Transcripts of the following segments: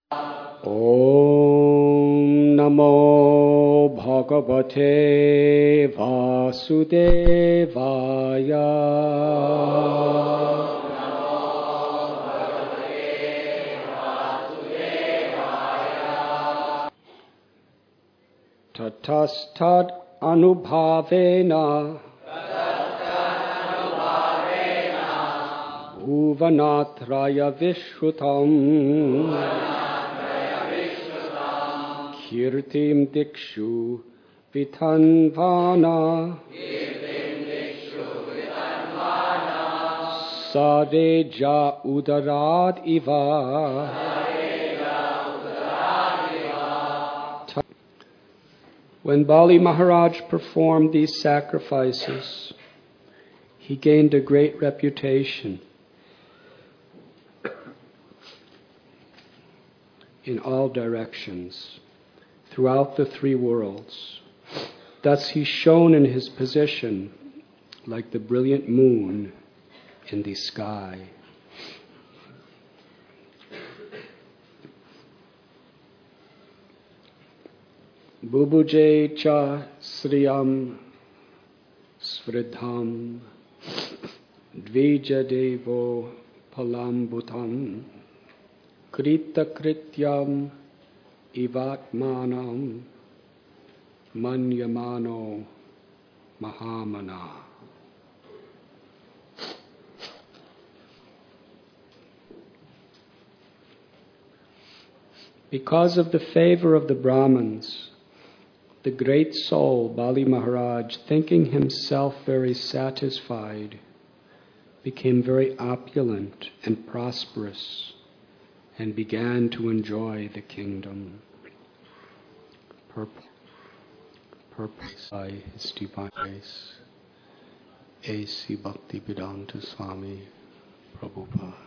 Om Namo Bhagavate Vasudevaya. Tatastad anubhavena Bhuvanatraya Vishrutam Kirtim Dikshu Vitanvana Sadeja Udarad Iva. When Bali Maharaj performed these sacrifices, he gained a great reputation in all directions, throughout the three worlds. Thus he shone in his position like the brilliant moon in the sky. Bubuje cha sriyam svridham dvijadevo palambutam krita krityam ivatmanam manyamano mahamana. Because of the favor of the Brahmins, the great soul, Bali Maharaj, thinking himself very satisfied, became very opulent and prosperous and began to enjoy the kingdom. Purpose by His Divine Grace, A.C. Bhaktivedanta Swami Prabhupada.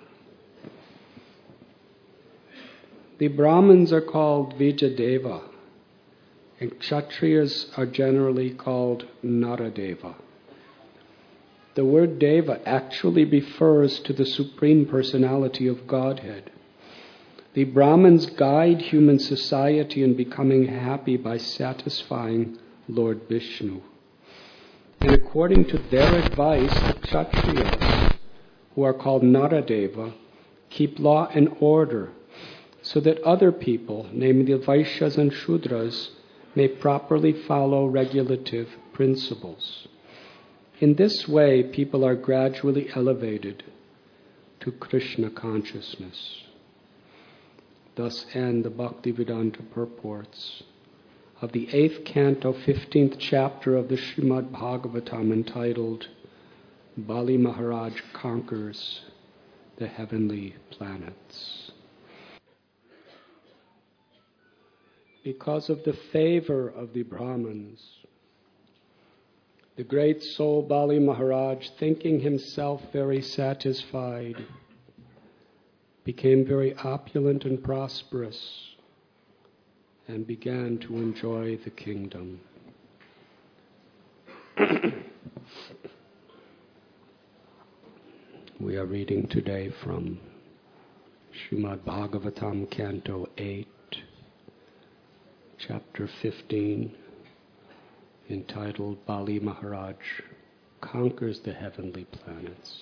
The Brahmins are called Vijadeva, and Kshatriyas are generally called Naradeva. The word Deva actually refers to the Supreme Personality of Godhead. The Brahmins guide human society in becoming happy by satisfying Lord Vishnu. And according to their advice, the Kshatriyas, who are called Naradeva, keep law and order so that other people, namely the Vaishyas and Shudras, may properly follow regulative principles. In this way, people are gradually elevated to Krishna consciousness. Thus end the Bhaktivedanta purports of the 8th canto, 15th chapter of the Srimad Bhagavatam, entitled Bali Maharaj Conquers the Heavenly Planets. Because of the favor of the Brahmins, the great soul Bali Maharaj, thinking himself very satisfied, became very opulent and prosperous and began to enjoy the kingdom. We are reading today from Srimad Bhagavatam, Canto 8, Chapter 15, entitled Bali Maharaj Conquers the Heavenly Planets.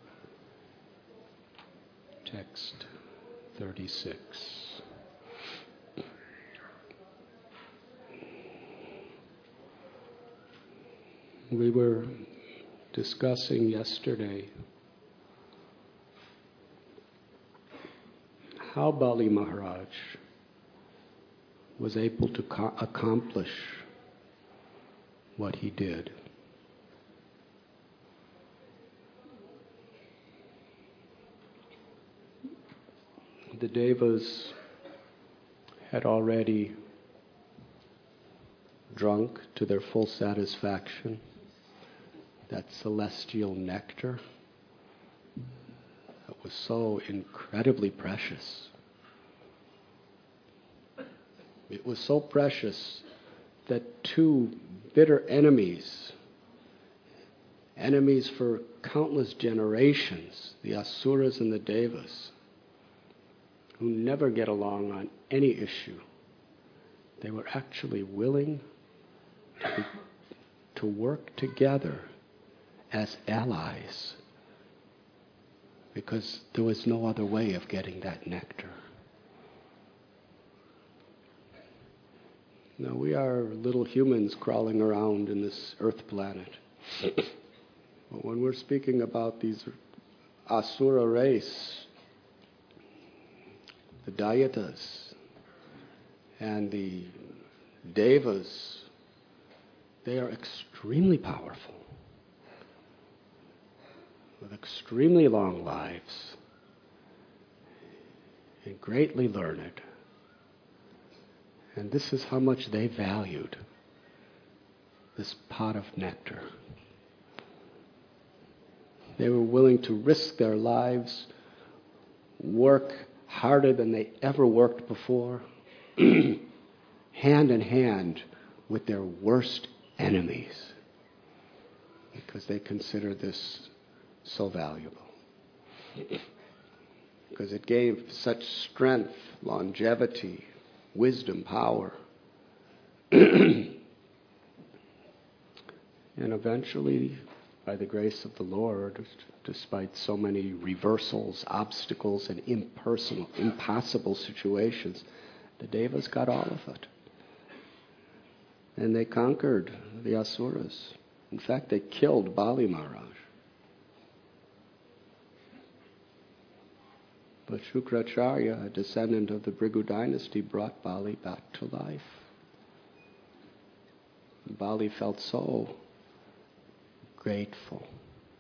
Text 36. We were discussing yesterday how Bali Maharaj was able to accomplish what he did. The Devas had already drunk to their full satisfaction that celestial nectar that was so incredibly precious. It was so precious that two bitter enemies for countless generations, the Asuras and the Devas, who never get along on any issue. They were actually willing to work together as allies because there was no other way of getting that nectar. Now, we are little humans crawling around in this earth planet. But when we're speaking about these Asura race, the Dayatas and the Devas, they are extremely powerful, with extremely long lives, and greatly learned. And this is how much they valued this pot of nectar. They were willing to risk their lives, work harder than they ever worked before, hand in hand with their worst enemies, because they consider this so valuable. Because it gave such strength, longevity, wisdom, power. And eventually, by the grace of the Lord, despite so many reversals, obstacles, and impossible situations, the Devas got all of it. And they conquered the Asuras. In fact, they killed Bali Maharaj. But Shukracharya, a descendant of the Bhrigu dynasty, brought Bali back to life. And Bali felt so grateful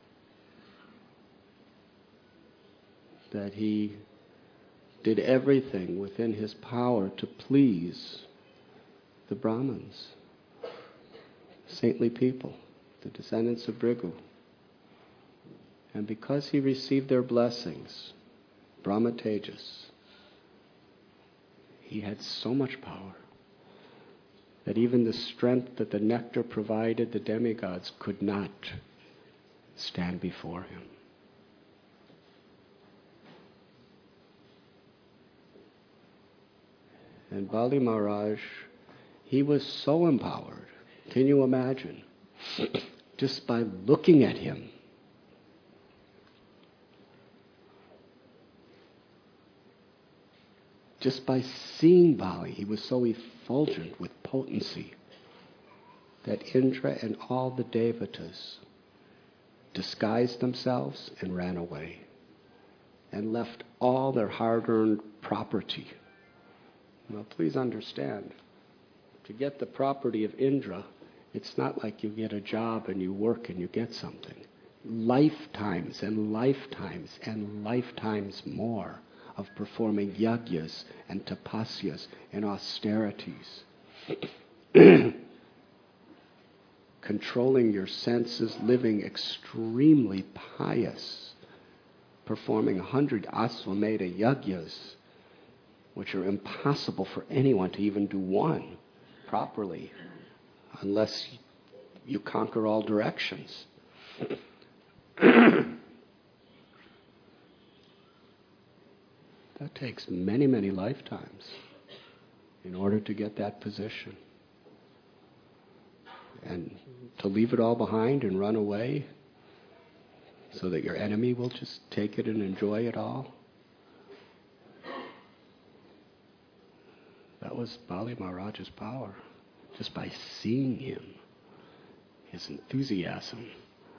that he did everything within his power to please the Brahmins, saintly people, the descendants of Bhrigu. And because he received their blessings, Brahma Tejas, he had so much power that even the strength that the nectar provided, the demigods could not stand before him. And Bali Maharaj, he was so empowered. Can you imagine? Just by looking at him, just by seeing Bali, he was so effulgent with potency that Indra and all the Devatas disguised themselves and ran away and left all their hard-earned property. Now, please understand, to get the property of Indra, it's not like you get a job and you work and you get something. Lifetimes and lifetimes and lifetimes more of performing yagyas and tapasyas and austerities. Controlling your senses, living extremely pious, performing 100 Aswamedha yagyas, which are impossible for anyone to even do one properly, unless you conquer all directions. That takes many, many lifetimes in order to get that position. And to leave it all behind and run away so that your enemy will just take it and enjoy it all. That was Bali Maharaj's power, just by seeing him, his enthusiasm.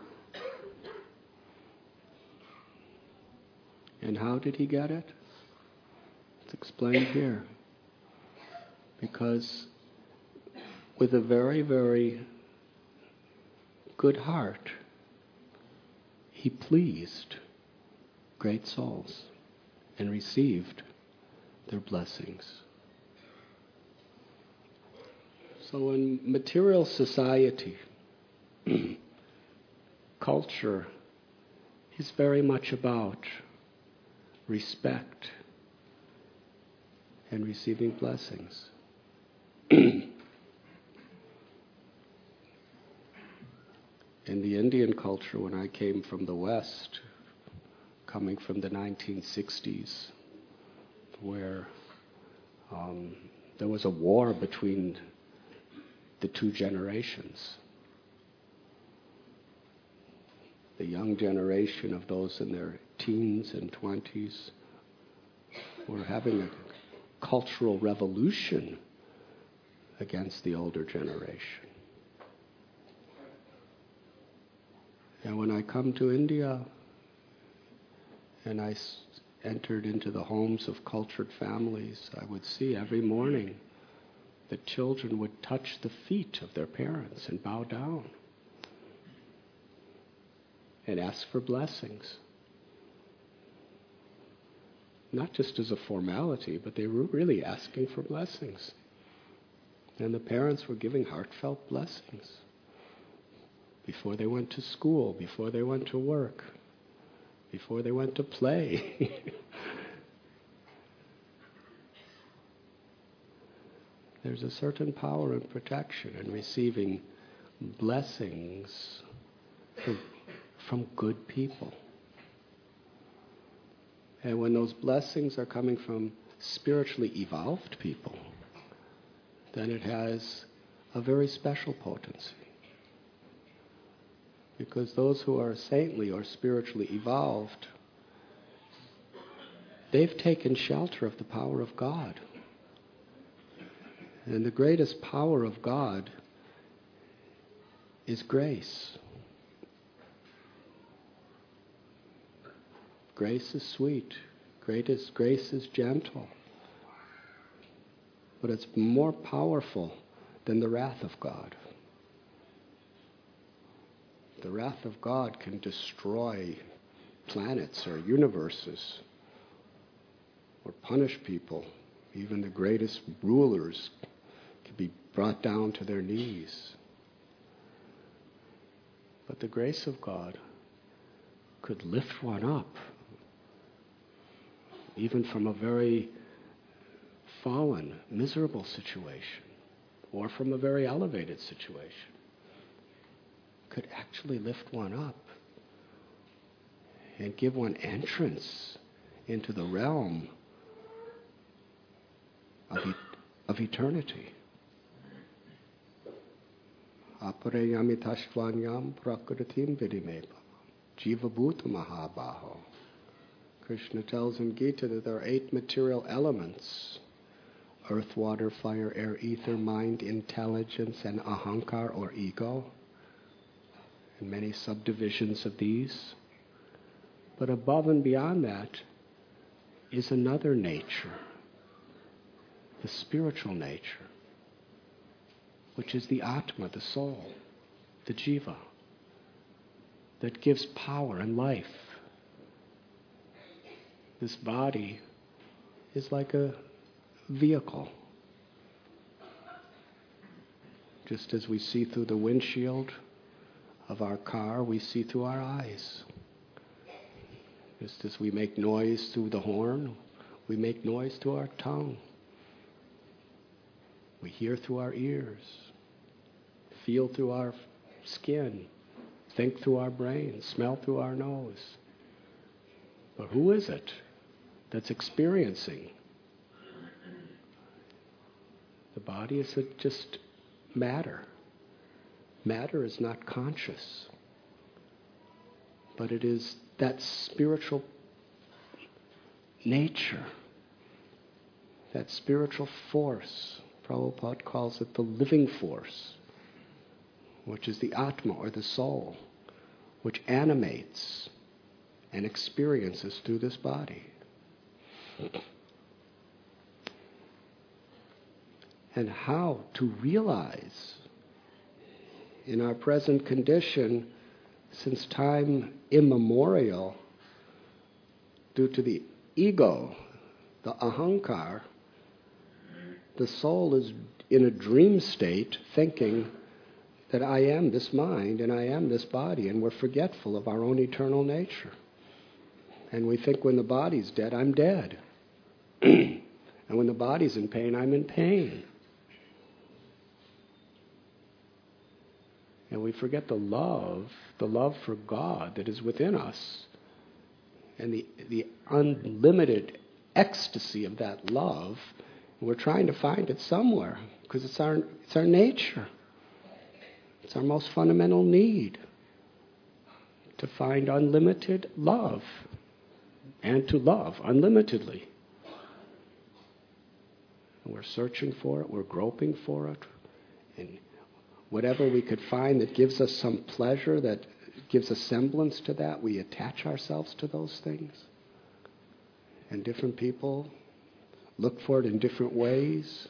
And how did he get it? It's explained here. Because with a very, very good heart, he pleased great souls and received their blessings. So in material society, culture is very much about respect and receiving blessings. In the Indian culture, when I came from the West, coming from the 1960s, where there was a war between the two generations. The young generation of those in their teens and 20s were having a cultural revolution against the older generation. And when I come to India and I entered into the homes of cultured families, I would see every morning the children would touch the feet of their parents and bow down and ask for blessings. Not just as a formality, but they were really asking for blessings. And the parents were giving heartfelt blessings before they went to school, before they went to work, before they went to play. There's a certain power and protection in receiving blessings from good people. And when those blessings are coming from spiritually evolved people, then it has a very special potency. Because those who are saintly or spiritually evolved, they've taken shelter of the power of God. And the greatest power of God is grace. Grace is sweet. Grace is gentle. But it's more powerful than the wrath of God. The wrath of God can destroy planets or universes or punish people. Even the greatest rulers can be brought down to their knees. But the grace of God could lift one up, even from a very fallen, miserable situation, or from a very elevated situation. Could actually lift one up and give one entrance into the realm of eternity. Aparayami tashvanyam prakritim vidimeva jiva bhuta mahabaho. Krishna tells in Gita that there are 8 material elements: earth, water, fire, air, ether, mind, intelligence, and ahankar or ego. And many subdivisions of these. But above and beyond that is another nature, the spiritual nature, which is the Atma, the soul, the Jiva, that gives power and life. This body is like a vehicle. Just as we see through the windshield of our car, we see through our eyes. Just as we make noise through the horn, we make noise through our tongue. We hear through our ears, feel through our skin, think through our brain, smell through our nose. But who is it that's experiencing? The body is just matter. Matter is not conscious, but it is that spiritual nature, that spiritual force. Prabhupada calls it the living force, which is the Atma or the soul, which animates and experiences through this body. And how to realize in our present condition, since time immemorial, due to the ego, the ahankar, the soul is in a dream state thinking that I am this mind and I am this body, and we're forgetful of our own eternal nature. And we think when the body's dead, I'm dead. And when the body's in pain, I'm in pain. And we forget the love for God that is within us, and the unlimited ecstasy of that love. We're trying to find it somewhere because it's our nature. It's our most fundamental need to find unlimited love and to love unlimitedly. And we're searching for it, we're groping for it, and whatever we could find that gives us some pleasure, that gives a semblance to that, we attach ourselves to those things. And different people look for it in different ways.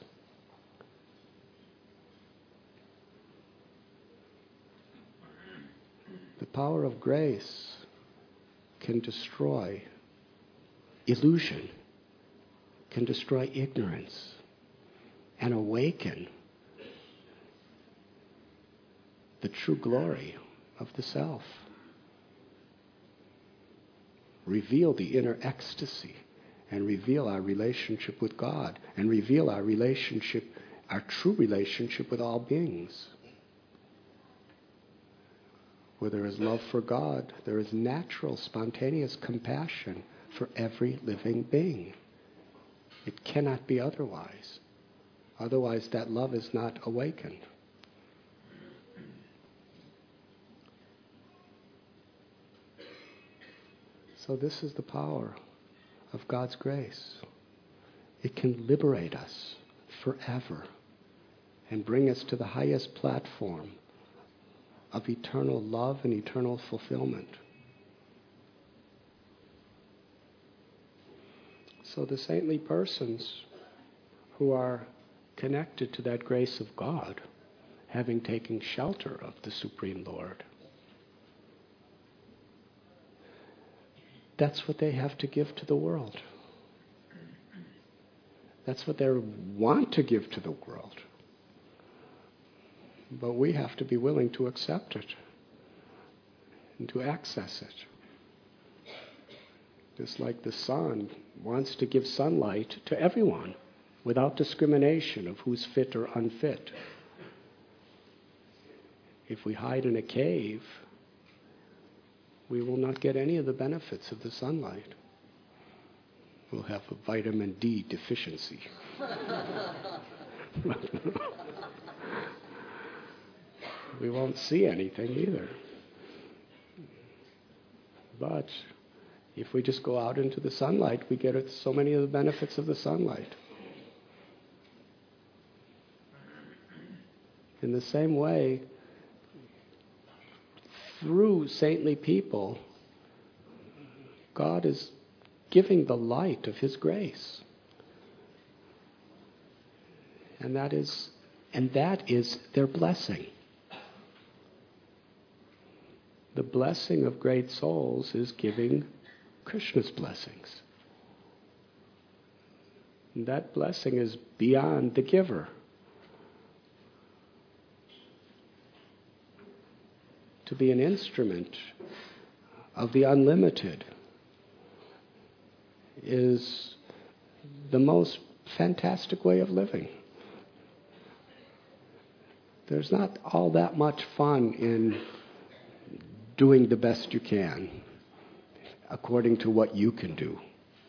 The power of grace can destroy illusion, can destroy ignorance, and awaken the true glory of the self. Reveal the inner ecstasy, and reveal our relationship with God, and reveal our relationship, our true relationship with all beings. Where there is love for God, there is natural, spontaneous compassion for every living being. It cannot be otherwise. Otherwise, that love is not awakened. So this is the power of God's grace. It can liberate us forever and bring us to the highest platform of eternal love and eternal fulfillment. So the saintly persons who are connected to that grace of God, having taken shelter of the Supreme Lord, that's what they have to give to the world. That's what they want to give to the world. But we have to be willing to accept it and to access it. Just like the sun wants to give sunlight to everyone without discrimination of who's fit or unfit. If we hide in a cave, we will not get any of the benefits of the sunlight. We'll have a vitamin D deficiency. We won't see anything either. But if we just go out into the sunlight, we get so many of the benefits of the sunlight. In the same way, through saintly people, God is giving the light of His grace. And that is their blessing. The blessing of great souls is giving Krishna's blessings. And that blessing is beyond the giver. To be an instrument of the unlimited is the most fantastic way of living. There's not all that much fun in doing the best you can according to what you can do.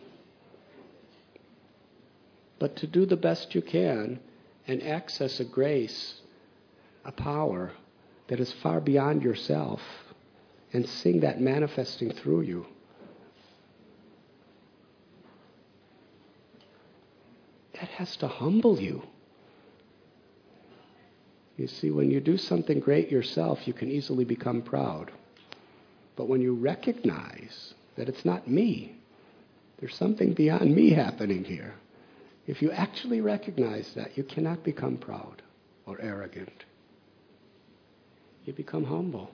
But to do the best you can and access a grace, a power that is far beyond yourself, and seeing that manifesting through you, that has to humble you. You see, when you do something great yourself, you can easily become proud. But when you recognize that it's not me, there's something beyond me happening here, if you actually recognize that, you cannot become proud or arrogant. You become humble.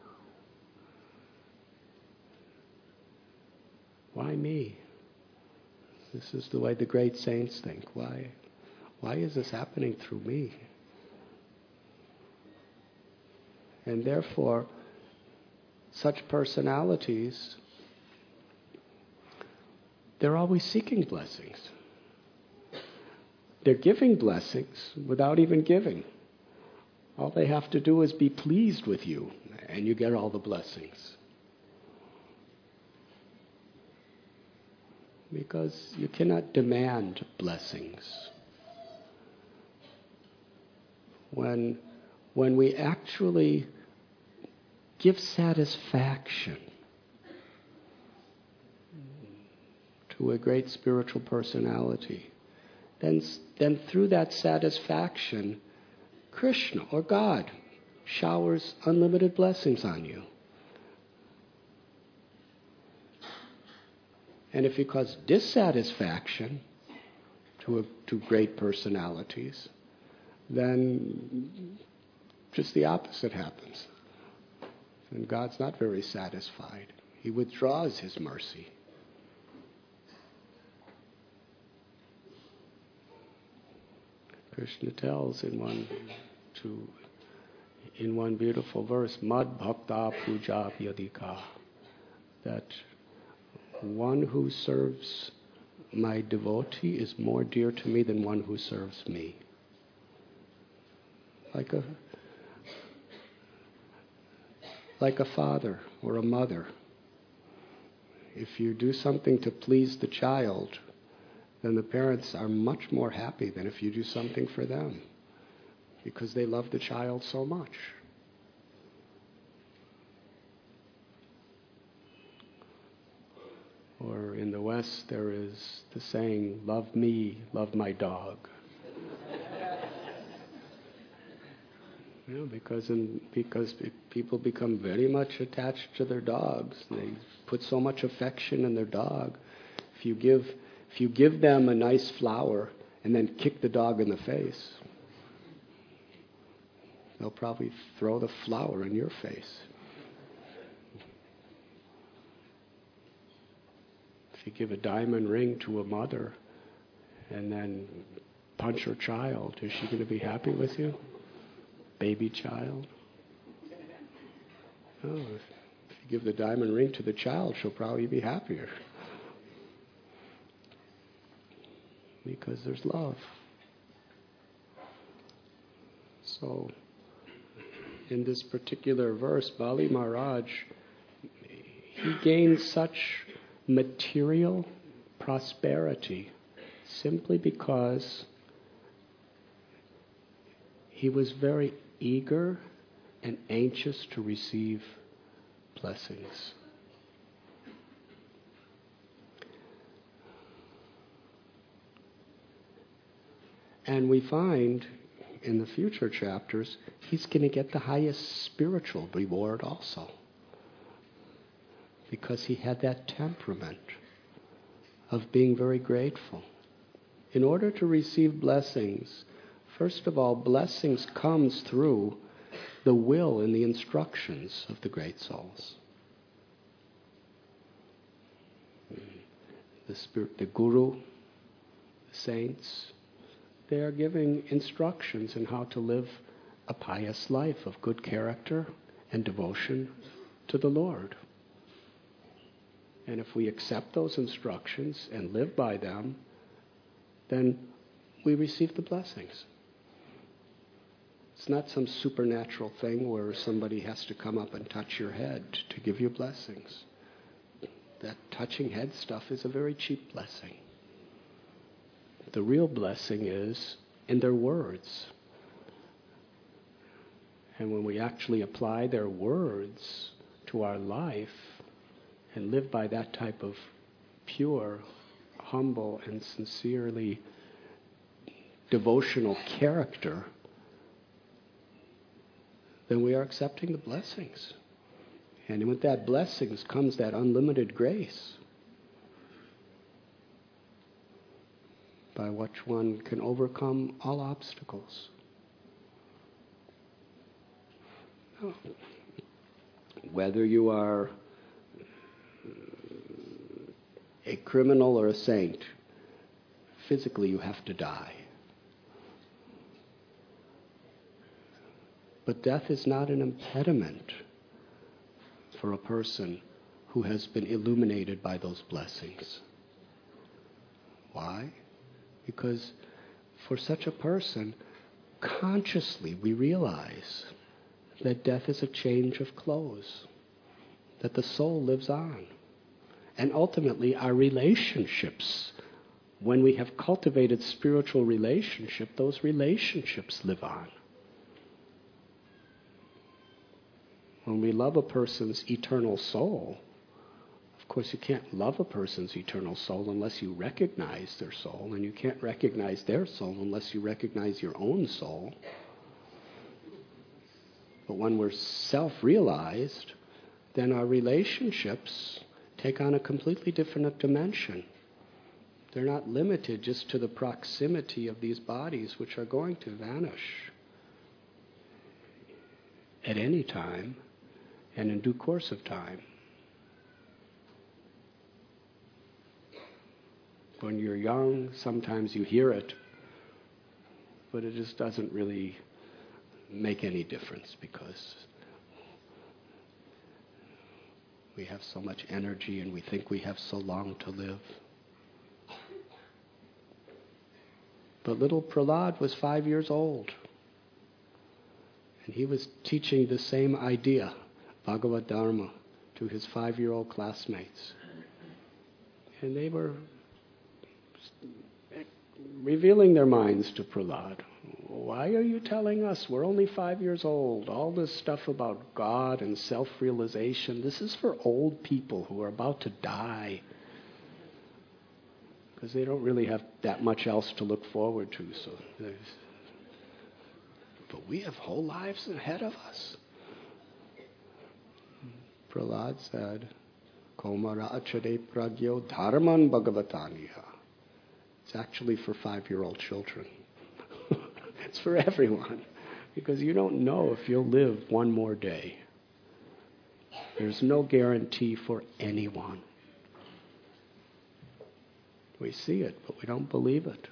Why me? This is the way the great saints think. Why is this happening through me? And therefore, such personalities, they're always seeking blessings. They're giving blessings without even giving. All they have to do is be pleased with you, and you get all the blessings. Because you cannot demand blessings. When we actually give satisfaction to a great spiritual personality, then through that satisfaction, Krishna or God showers unlimited blessings on you. And if you cause dissatisfaction to great personalities, then just the opposite happens. And God's not very satisfied. He withdraws his mercy. Krishna tells in one beautiful verse, Mad Bhakta Puja Vyadika, that one who serves my devotee is more dear to me than one who serves me. Like a father or a mother. If you do something to please the child, then the parents are much more happy than if you do something for them, because they love the child so much. Or in the West, there is the saying, love me, love my dog. Because people become very much attached to their dogs. They put so much affection in their dog. If you give them a nice flower and then kick the dog in the face, they'll probably throw the flower in your face. If you give a diamond ring to a mother and then punch her child, is she going to be happy with you? Baby child? Oh, if you give the diamond ring to the child, she'll probably be happier. Because there's love. So, in this particular verse, Bali Maharaj, he gained such material prosperity simply because he was very eager and anxious to receive blessings. And we find in the future chapters, he's going to get the highest spiritual reward also, because he had that temperament of being very grateful. In order to receive blessings, first of all, blessings comes through the will and the instructions of the great souls. The Spirit, the Guru, the saints, they are giving instructions on how to live a pious life of good character and devotion to the Lord. And if we accept those instructions and live by them, then we receive the blessings. It's not some supernatural thing where somebody has to come up and touch your head to give you blessings. That touching head stuff is a very cheap blessing. The real blessing is in their words. And when we actually apply their words to our life and live by that type of pure, humble, and sincerely devotional character, then we are accepting the blessings. And with that blessings comes that unlimited grace, by which one can overcome all obstacles. Whether you are a criminal or a saint, physically you have to die. But death is not an impediment for a person who has been illuminated by those blessings. Why? Because for such a person, consciously we realize that death is a change of clothes, that the soul lives on. And ultimately, our relationships, when we have cultivated spiritual relationship, those relationships live on. When we love a person's eternal soul, of course you can't love a person's eternal soul unless you recognize their soul, and you can't recognize their soul unless you recognize your own soul. But when we're self-realized, then our relationships take on a completely different dimension. They're not limited just to the proximity of these bodies, which are going to vanish at any time and in due course of time. When you're young, sometimes you hear it, but it just doesn't really make any difference because we have so much energy and we think we have so long to live. But little Prahlad was 5 years old. And he was teaching the same idea, Bhagavad Dharma, to his 5-year-old classmates. And they were revealing their minds to Prahlad. Why are you telling us? We're only 5 years old. All this stuff about God and self-realization, this is for old people who are about to die. Because they don't really have that much else to look forward to. But we have whole lives ahead of us. Prahlad said, Komara achade pragyo dharman bhagavataniha. It's actually for 5-year-old children. It's for everyone. Because you don't know if you'll live one more day. There's no guarantee for anyone. We see it, but we don't believe it.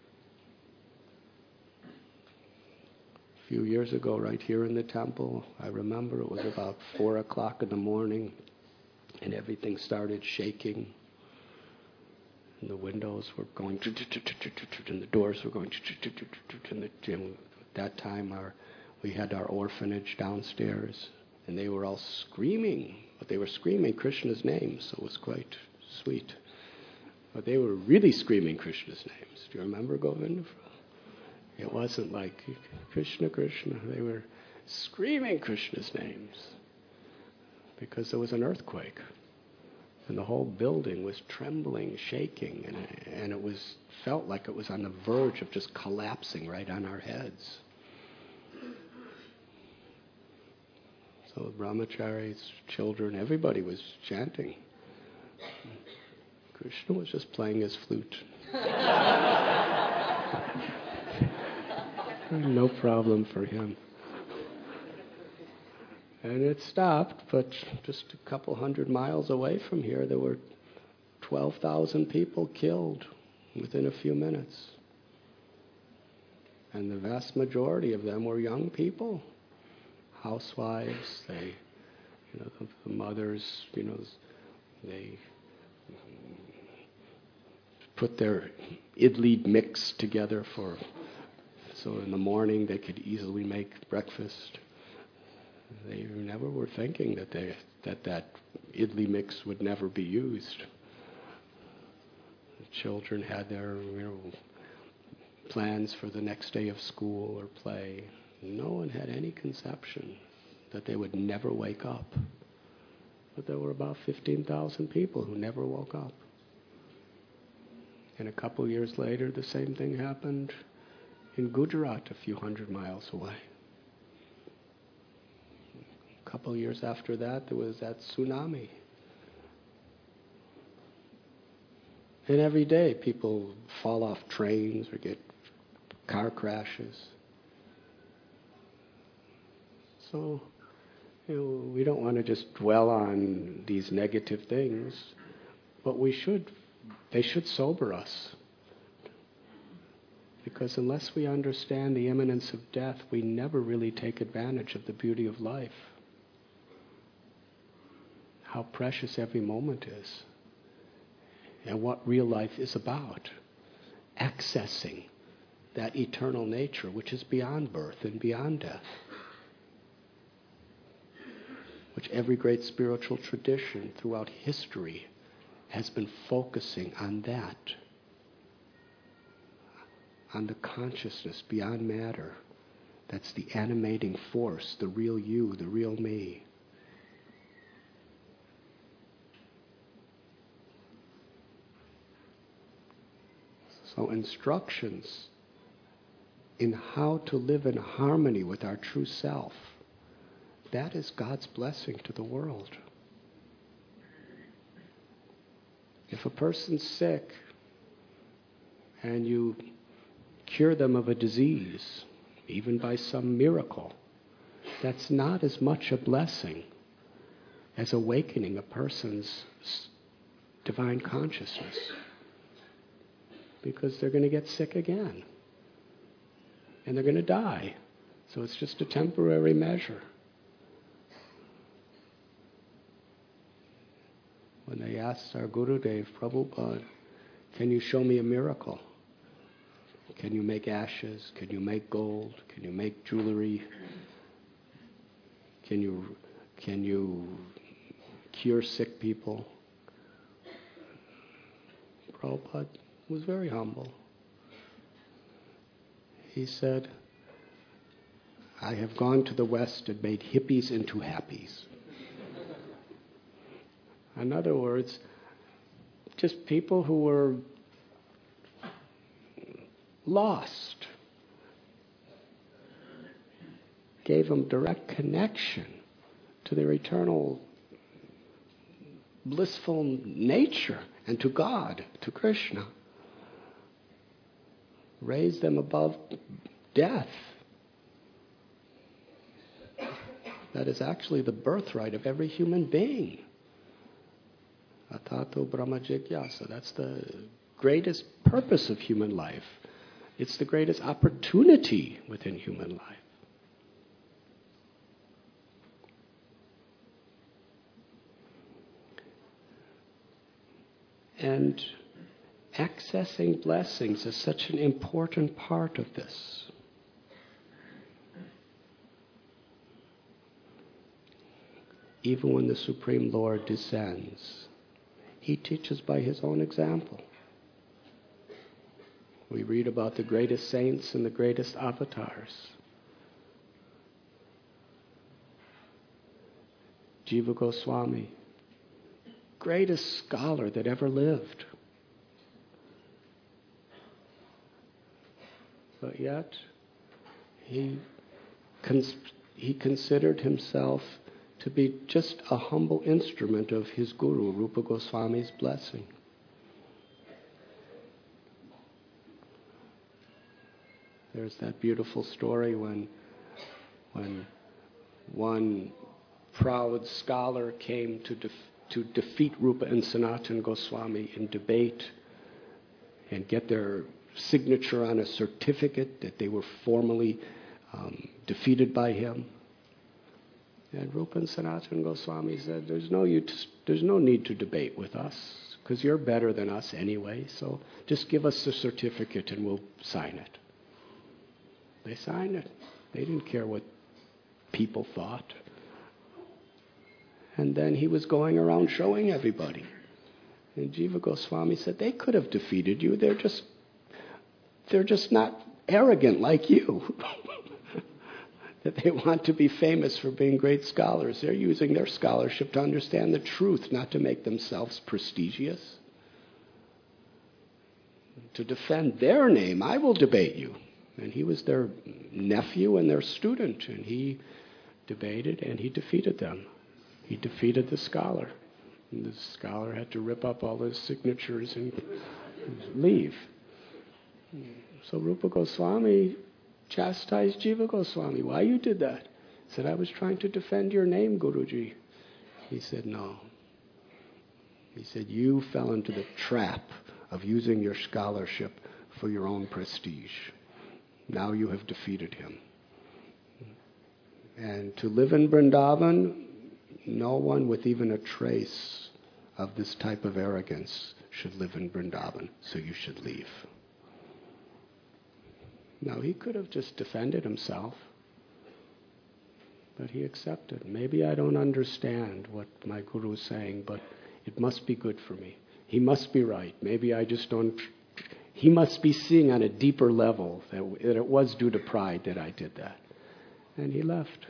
A few years ago, right here in the temple, I remember it was about 4 o'clock in the morning, and everything started shaking. And the windows were going, and the doors were going, and at that time we had our orphanage downstairs, and they were all screaming, but they were screaming Krishna's name, so it was quite sweet. But they were really screaming Krishna's names. Do you remember, Govinda? It wasn't like Krishna, Krishna. They were screaming Krishna's names because there was an earthquake. And the whole building was trembling, shaking, and it felt like it was on the verge of just collapsing right on our heads. So the brahmacharis, children, everybody was chanting. Krishna was just playing his flute. No problem for him. And it stopped, but just a couple 100 miles away from here, there were 12,000 people killed within a few minutes. And the vast majority of them were young people, housewives. The mothers, they put their idli mix together so in the morning they could easily make breakfast. They never were thinking that idli mix would never be used. The children had their plans for the next day of school or play. No one had any conception that they would never wake up. But there were about 15,000 people who never woke up. And a couple years later, the same thing happened in Gujarat, a few 100 miles away. A couple years after that, there was that tsunami. And every day, people fall off trains or get car crashes. So, we don't want to just dwell on these negative things, but they should sober us. Because unless we understand the imminence of death, we never really take advantage of the beauty of life. How precious every moment is. And what real life is about. Accessing that eternal nature which is beyond birth and beyond death. Which every great spiritual tradition throughout history has been focusing on that, on the consciousness beyond matter. That's the animating force, the real you, the real me. So instructions in how to live in harmony with our true self, that is God's blessing to the world. If a person's sick and you cure them of a disease, even by some miracle, that's not as much a blessing as awakening a person's divine consciousness. Because they're going to get sick again. And they're going to die. So it's just a temporary measure. When they asked our Gurudev, Prabhupada, can you show me a miracle? Can you make ashes? Can you make gold? Can you make jewelry? Can you cure sick people? Prabhupada was very humble. He said, I have gone to the West and made hippies into happies. In other words, just people who were lost. Gave them direct connection to their eternal blissful nature and to God, to Krishna. Raised them above death. That is actually the birthright of every human being. Atato Brahma Jigyasa. That's the greatest purpose of human life. It's the greatest opportunity within human life. And accessing blessings is such an important part of this. Even when the Supreme Lord descends, He teaches by His own example. We read about the greatest saints and the greatest avatars. Jiva Goswami, greatest scholar that ever lived. But yet, he considered himself to be just a humble instrument of his guru, Rupa Goswami's blessing. There's that beautiful story when one proud scholar came to defeat Rupa and Sanatana Goswami in debate and get their signature on a certificate that they were formally defeated by him. And Rupa and Sanatana Goswami said, there's no need to debate with us, because you're better than us anyway, so just give us the certificate and we'll sign it. They signed it. They didn't care what people thought. And then he was going around showing everybody. And Jiva Goswami said, they could have defeated you. They're just not arrogant like you. That they want to be famous for being great scholars. They're using their scholarship to understand the truth, not to make themselves prestigious. To defend their name, I will debate you. And he was their nephew and their student, and he debated and he defeated them. He defeated the scholar. And the scholar had to rip up all his signatures and leave. So Rupa Goswami chastised Jiva Goswami. Why you did that? He said, I was trying to defend your name, Guruji. He said, no. He said, you fell into the trap of using your scholarship for your own prestige. Now you have defeated him. And to live in Vrindavan, no one with even a trace of this type of arrogance should live in Vrindavan, so you should leave. Now, he could have just defended himself, but he accepted. Maybe I don't understand what my guru is saying, but it must be good for me. He must be right. Maybe I just don't... He must be seeing on a deeper level that it was due to pride that I did that. And he left.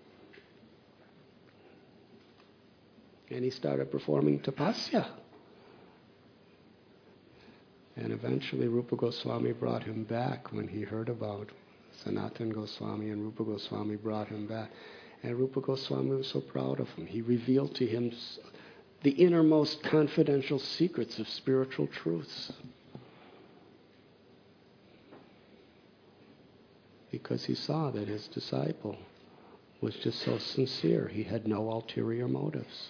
And he started performing tapasya. And eventually Rupa Goswami brought him back when he heard about Sanatana Goswami, and Rupa Goswami brought him back. And Rupa Goswami was so proud of him. He revealed to him the innermost confidential secrets of spiritual truths. Because he saw that his disciple was just so sincere. He had no ulterior motives.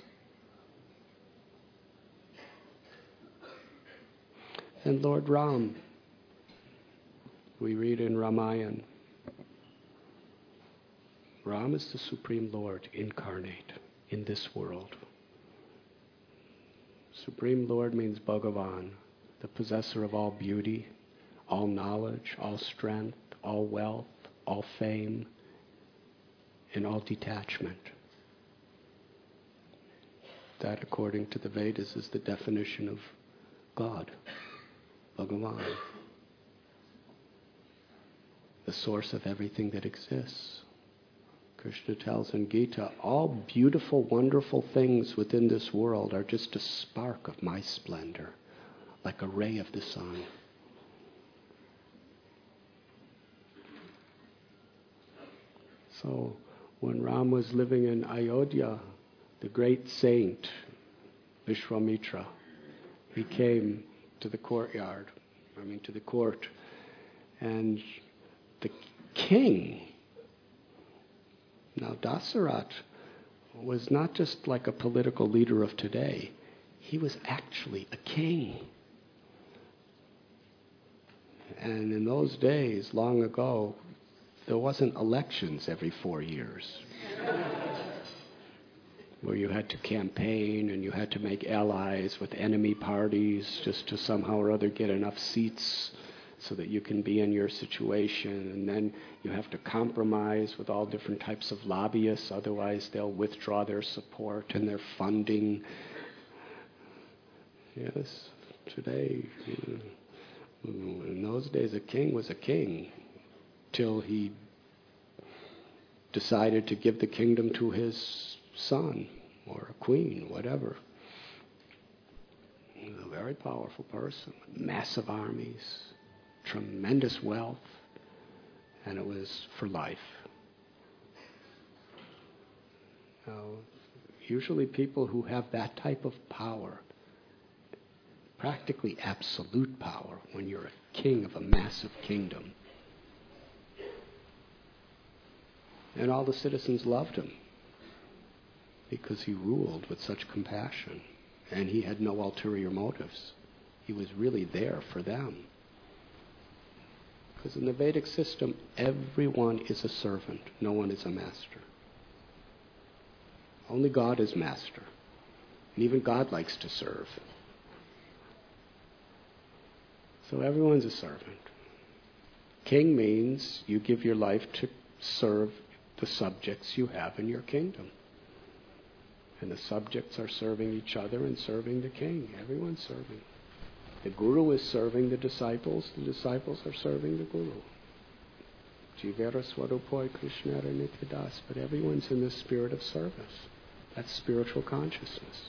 And Lord Ram, we read in Ramayana, Ram is the Supreme Lord incarnate in this world. Supreme Lord means Bhagavan, the possessor of all beauty, all knowledge, all strength, all wealth, all fame, and all detachment. That, according to the Vedas, is the definition of God, Bhagavan, the source of everything that exists. Krishna tells in Gita, all beautiful, wonderful things within this world are just a spark of my splendor, like a ray of the sun. So when Ram was living in Ayodhya, the great saint, Vishwamitra, he came to the courtyard, to the court, and the king, now Dasarat was not just like a political leader of today, he was actually a king. And in those days, long ago, there wasn't elections every 4 years where you had to campaign and you had to make allies with enemy parties just to somehow or other get enough seats so that you can be in your situation. And then you have to compromise with all different types of lobbyists, otherwise they'll withdraw their support and their funding. Yes, today, in those days, a king was a king till he decided to give the kingdom to his son or a queen, whatever. He was a very powerful person, massive armies, tremendous wealth, and it was for life. Now, usually people who have that type of power, practically absolute power, when you're a king of a massive kingdom, and all the citizens loved him because he ruled with such compassion and he had no ulterior motives. He was really there for them. Because in the Vedic system, everyone is a servant. No one is a master. Only God is master. And even God likes to serve. So everyone's a servant. King means you give your life to serve the subjects you have in your kingdom. And the subjects are serving each other and serving the king. Everyone's serving. The guru is serving the disciples are serving the guru. Jivera Swarupoi Krishnara Nityadas, but everyone's in the spirit of service. That's spiritual consciousness.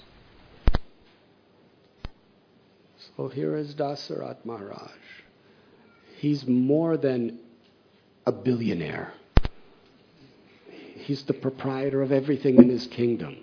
So here is Dasarat Maharaj. He's more than a billionaire. He's the proprietor of everything in his kingdom.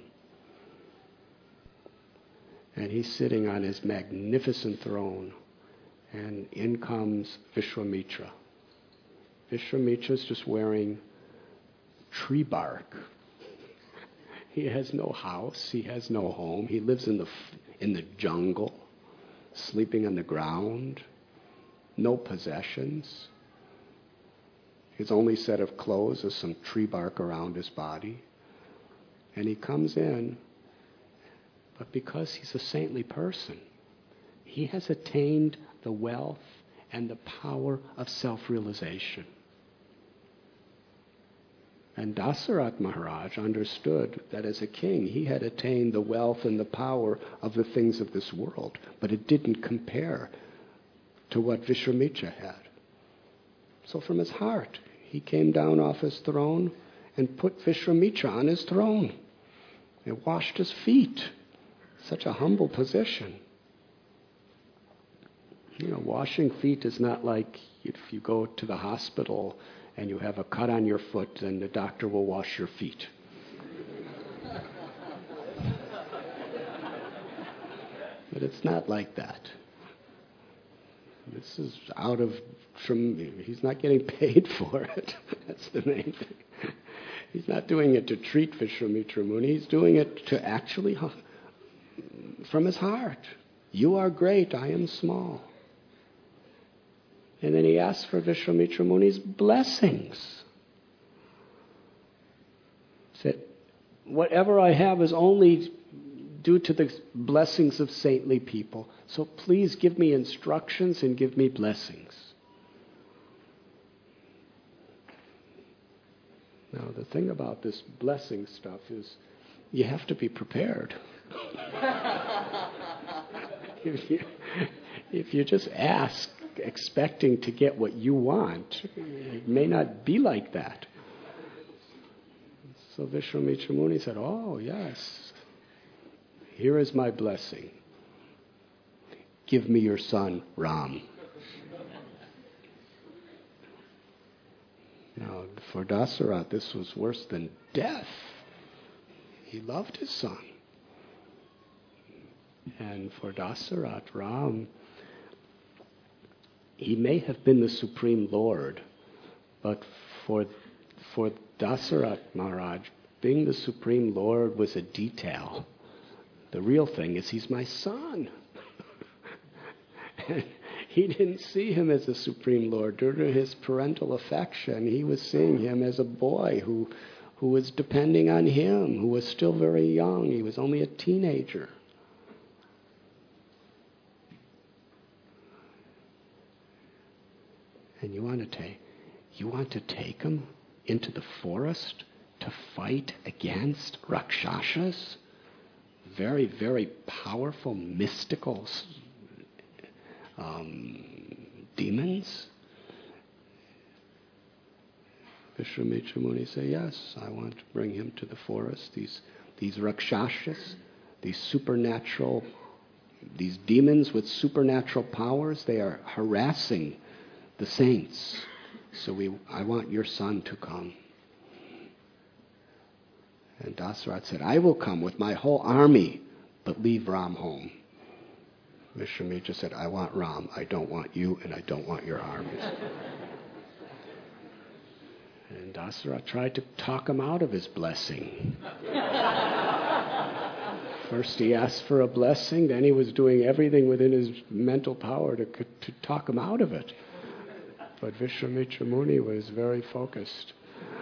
And he's sitting on his magnificent throne. And in comes Vishwamitra. Vishwamitra's just wearing tree bark. He has no house. He has no home. He lives in the jungle, sleeping on the ground. No possessions. His only set of clothes is some tree bark around his body. And he comes in, but because he's a saintly person, he has attained the wealth and the power of self-realization. And Dasaratha Maharaj understood that as a king, he had attained the wealth and the power of the things of this world, but it didn't compare to what Vishwamitra had. So from his heart, he came down off his throne and put Vishwamitra on his throne and washed his feet. Such a humble position. Washing feet is not like if you go to the hospital and you have a cut on your foot, then the doctor will wash your feet. But it's not like that. This is he's not getting paid for it. That's the main thing. He's not doing it to treat Vishwamitra Muni. He's doing it to actually, from his heart. You are great, I am small. And then he asked for Vishwamitra Muni's blessings. He said, whatever I have is only due to the blessings of saintly people. So please give me instructions and give me blessings. Now the thing about this blessing stuff is you have to be prepared. If you just ask expecting to get what you want, it may not be like that. So Vishwamitra Muni said, oh yes, here is my blessing. Give me your son, Ram. Now, for Dasaratha, this was worse than death. He loved his son. And for Dasaratha, Ram, he may have been the Supreme Lord, but for Dasaratha Maharaj, being the Supreme Lord was a detail. The real thing is he's my son. He didn't see him as a Supreme Lord. Due to his parental affection, he was seeing him as a boy who was depending on him, who was still very young. He was only a teenager. And you want to take him into the forest to fight against Rakshasas? Very, very powerful, mystical demons? Vishwamitra Muni said, yes, I want to bring him to the forest. These Rakshasas, these demons with supernatural powers, they are harassing the saints. So I want your son to come. And Dasaratha said, I will come with my whole army, but leave Ram home. Vishwamitra said, I want Ram, I don't want you, and I don't want your armies. And Dasaratha tried to talk him out of his blessing. First he asked for a blessing, then he was doing everything within his mental power to talk him out of it. But Vishwamitra Muni was very focused.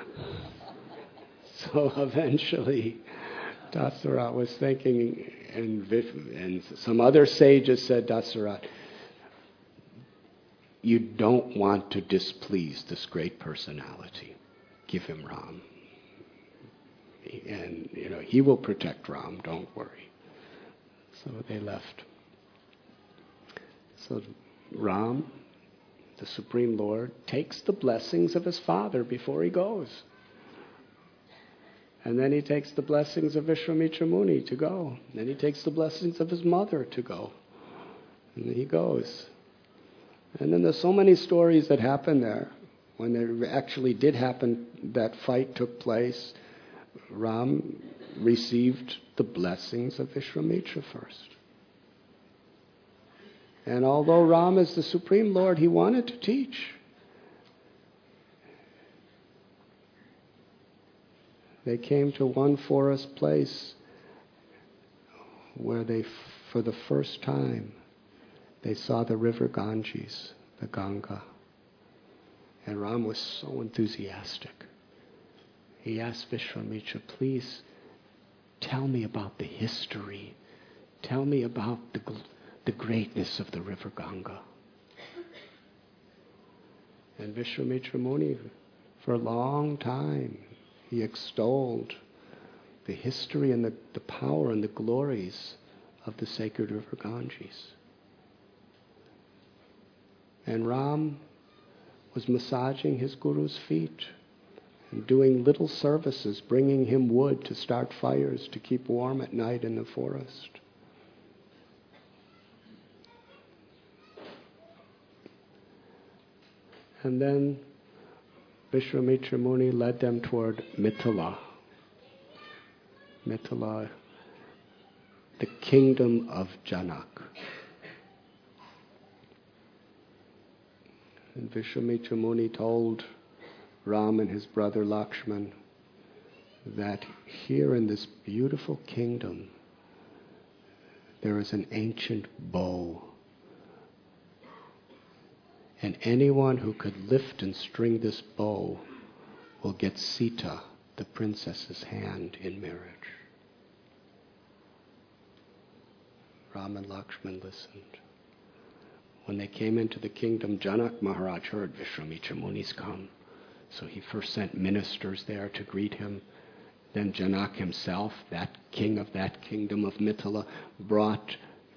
So eventually, Dasaratha was thinking, and some other sages said, Dasaratha, you don't want to displease this great personality. Give him Ram. And, he will protect Ram, don't worry. So they left. So Ram, the Supreme Lord, takes the blessings of his father before he goes. And then he takes the blessings of Vishwamitra Muni to go. Then he takes the blessings of his mother to go. And then he goes. And then there's so many stories that happen there. When there actually did happen, that fight took place, Ram received the blessings of Vishwamitra first. And although Ram is the Supreme Lord, he wanted to teach. They came to one forest place where for the first time, they saw the river Ganges, the Ganga. And Ram was so enthusiastic. He asked Vishwamitra, please tell me about the history. Tell me about the greatness of the river Ganga. And Vishwamitra Muni, for a long time, He extolled the history and the power and the glories of the sacred river Ganges. And Ram was massaging his guru's feet and doing little services, bringing him wood to start fires to keep warm at night in the forest. And then Vishwamitra Muni led them toward Mithila. Mithila, the kingdom of Janak. And Vishwamitra Muni told Ram and his brother Lakshman that here in this beautiful kingdom there is an ancient bow. And anyone who could lift and string this bow will get Sita, the princess's hand, in marriage. Ram and Lakshman listened. When they came into the kingdom, Janak Maharaj heard Vishwamitra Muni's come. So he first sent ministers there to greet him. Then Janak himself, that king of that kingdom of Mithila, brought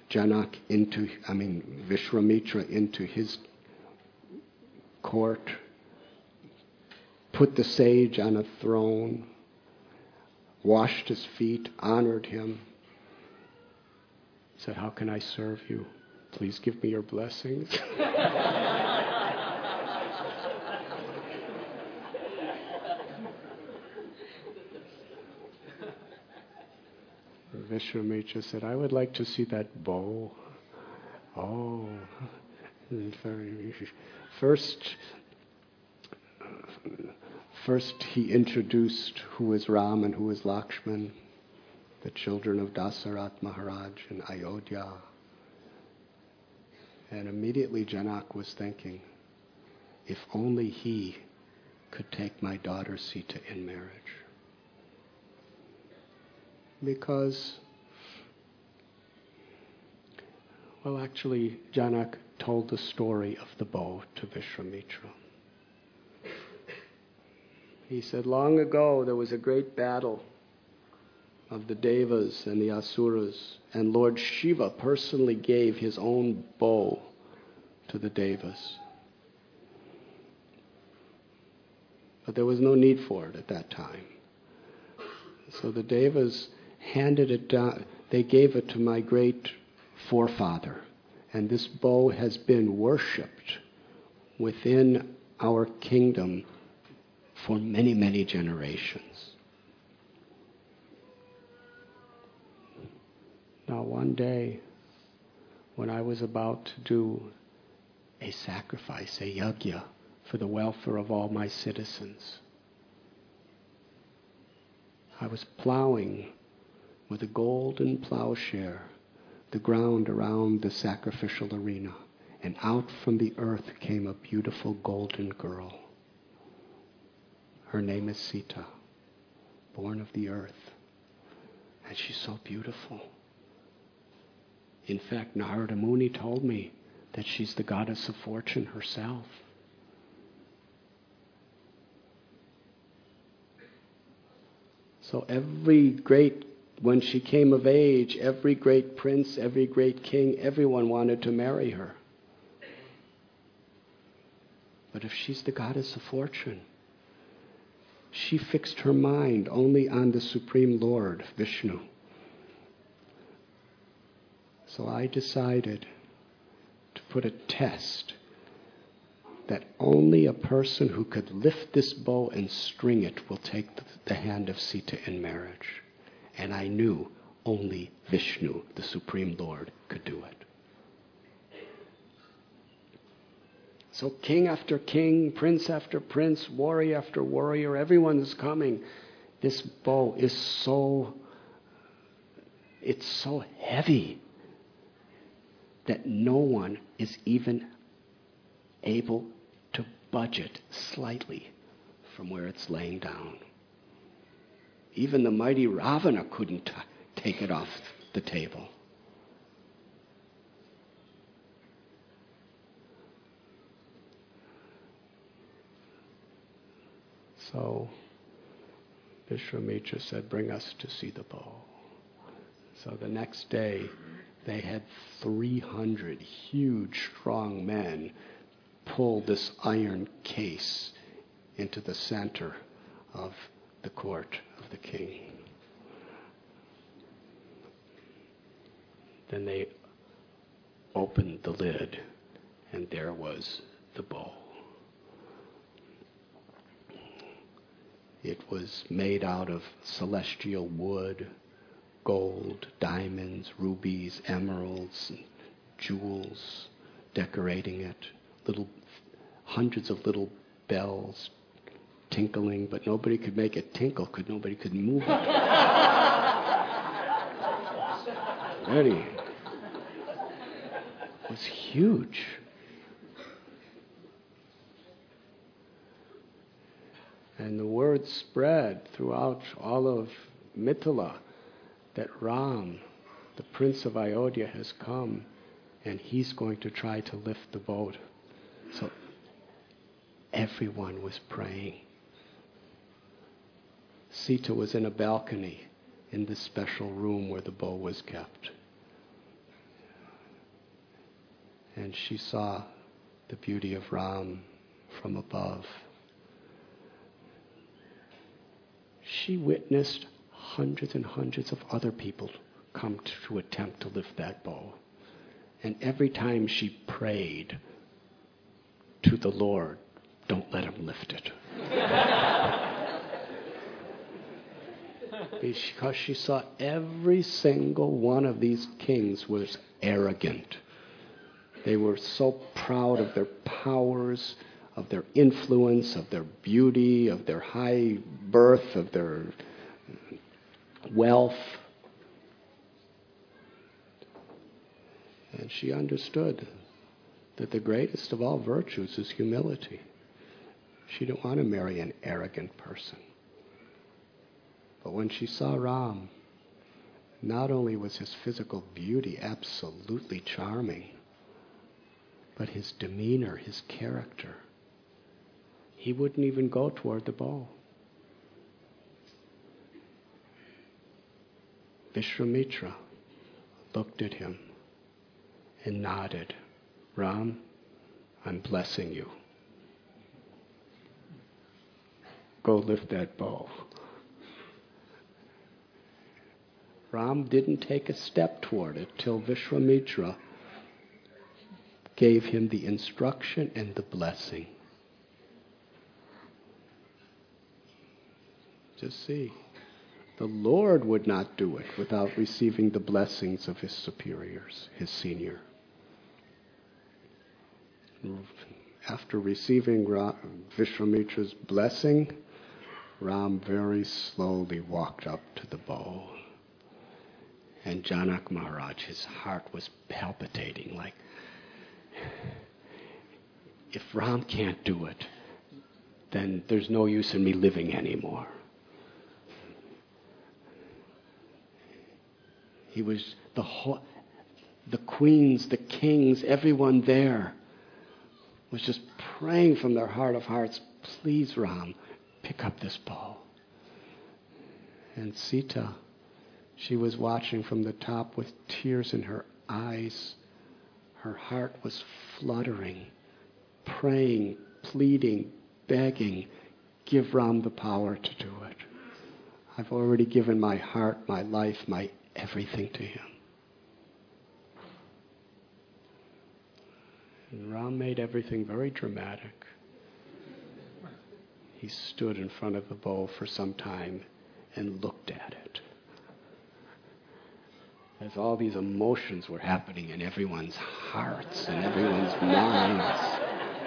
Vishwamitra into his court, put the sage on a throne, washed his feet, honored him, said, "How can I serve you? Please give me your blessings." Vishwamitra said, "I would like to see that bow." Oh, First he introduced who is Ram and who is Lakshman, the children of Dasarat Maharaj in Ayodhya. And immediately Janak was thinking, if only he could take my daughter Sita in marriage. Because, well, actually, Janak told the story of the bow to Vishwamitra. He said, long ago there was a great battle of the Devas and the Asuras, and Lord Shiva personally gave his own bow to the Devas. But there was no need for it at that time. So the Devas handed it down, they gave it to my great forefather, and this bow has been worshipped within our kingdom for many, many generations. Now one day, when I was about to do a sacrifice, a yajna, for the welfare of all my citizens, I was plowing with a golden plowshare the ground around the sacrificial arena, and out from the earth came a beautiful golden girl. Her name is Sita, born of the earth, and she's so beautiful. In fact, Narada Muni told me that she's the goddess of fortune herself. So when she came of age, every great prince, every great king, everyone wanted to marry her. But if she's the goddess of fortune, she fixed her mind only on the Supreme Lord, Vishnu. So I decided to put a test that only a person who could lift this bow and string it will take the hand of Sita in marriage. And I knew only Vishnu, the Supreme Lord, could do it. So king after king, prince after prince, warrior after warrior, everyone is coming. This bow is it's so heavy that no one is even able to budge it slightly from where it's laying down. Even the mighty Ravana couldn't take it off the table. So Vishwamitra said, bring us to see the bow. So the next day, they had 300 huge, strong men pull this iron case into the center of the court of the king. Then they opened the lid, and there was the bow. It was made out of celestial wood, gold, diamonds, rubies, emeralds, and jewels decorating it. Hundreds of little bells tinkling, but nobody could make it tinkle because nobody could move it. Ready. It was huge. And the word spread throughout all of Mithila that Ram, the Prince of Ayodhya, has come and he's going to try to lift the boat. So everyone was praying. Sita was in a balcony in this special room where the bow was kept. And she saw the beauty of Ram from above. She witnessed hundreds and hundreds of other people come to attempt to lift that bow. And every time she prayed to the Lord, don't let him lift it. Because she saw every single one of these kings was arrogant. They were so proud of their powers, of their influence, of their beauty, of their high birth, of their wealth. And she understood that the greatest of all virtues is humility. She didn't want to marry an arrogant person. But when she saw Ram, not only was his physical beauty absolutely charming, but his demeanor, his character, he wouldn't even go toward the bow. Vishwamitra looked at him and nodded. Ram, I'm blessing you. Go lift that bow. Ram didn't take a step toward it till Vishwamitra gave him the instruction and the blessing. Just see, the Lord would not do it without receiving the blessings of his superiors, his senior. After receiving Vishwamitra's blessing, Ram very slowly walked up to the bow. And Janak Maharaj, his heart was palpitating like, if Ram can't do it, then there's no use in me living anymore. He was the queens, the kings, everyone there was just praying from their heart of hearts, please Ram, pick up this bow. And Sita, she was watching from the top with tears in her eyes. Her heart was fluttering, praying, pleading, begging, give Ram the power to do it. I've already given my heart, my life, my everything to him. And Ram made everything very dramatic. He stood in front of the bow for some time and looked at it. As all these emotions were happening in everyone's hearts and everyone's minds.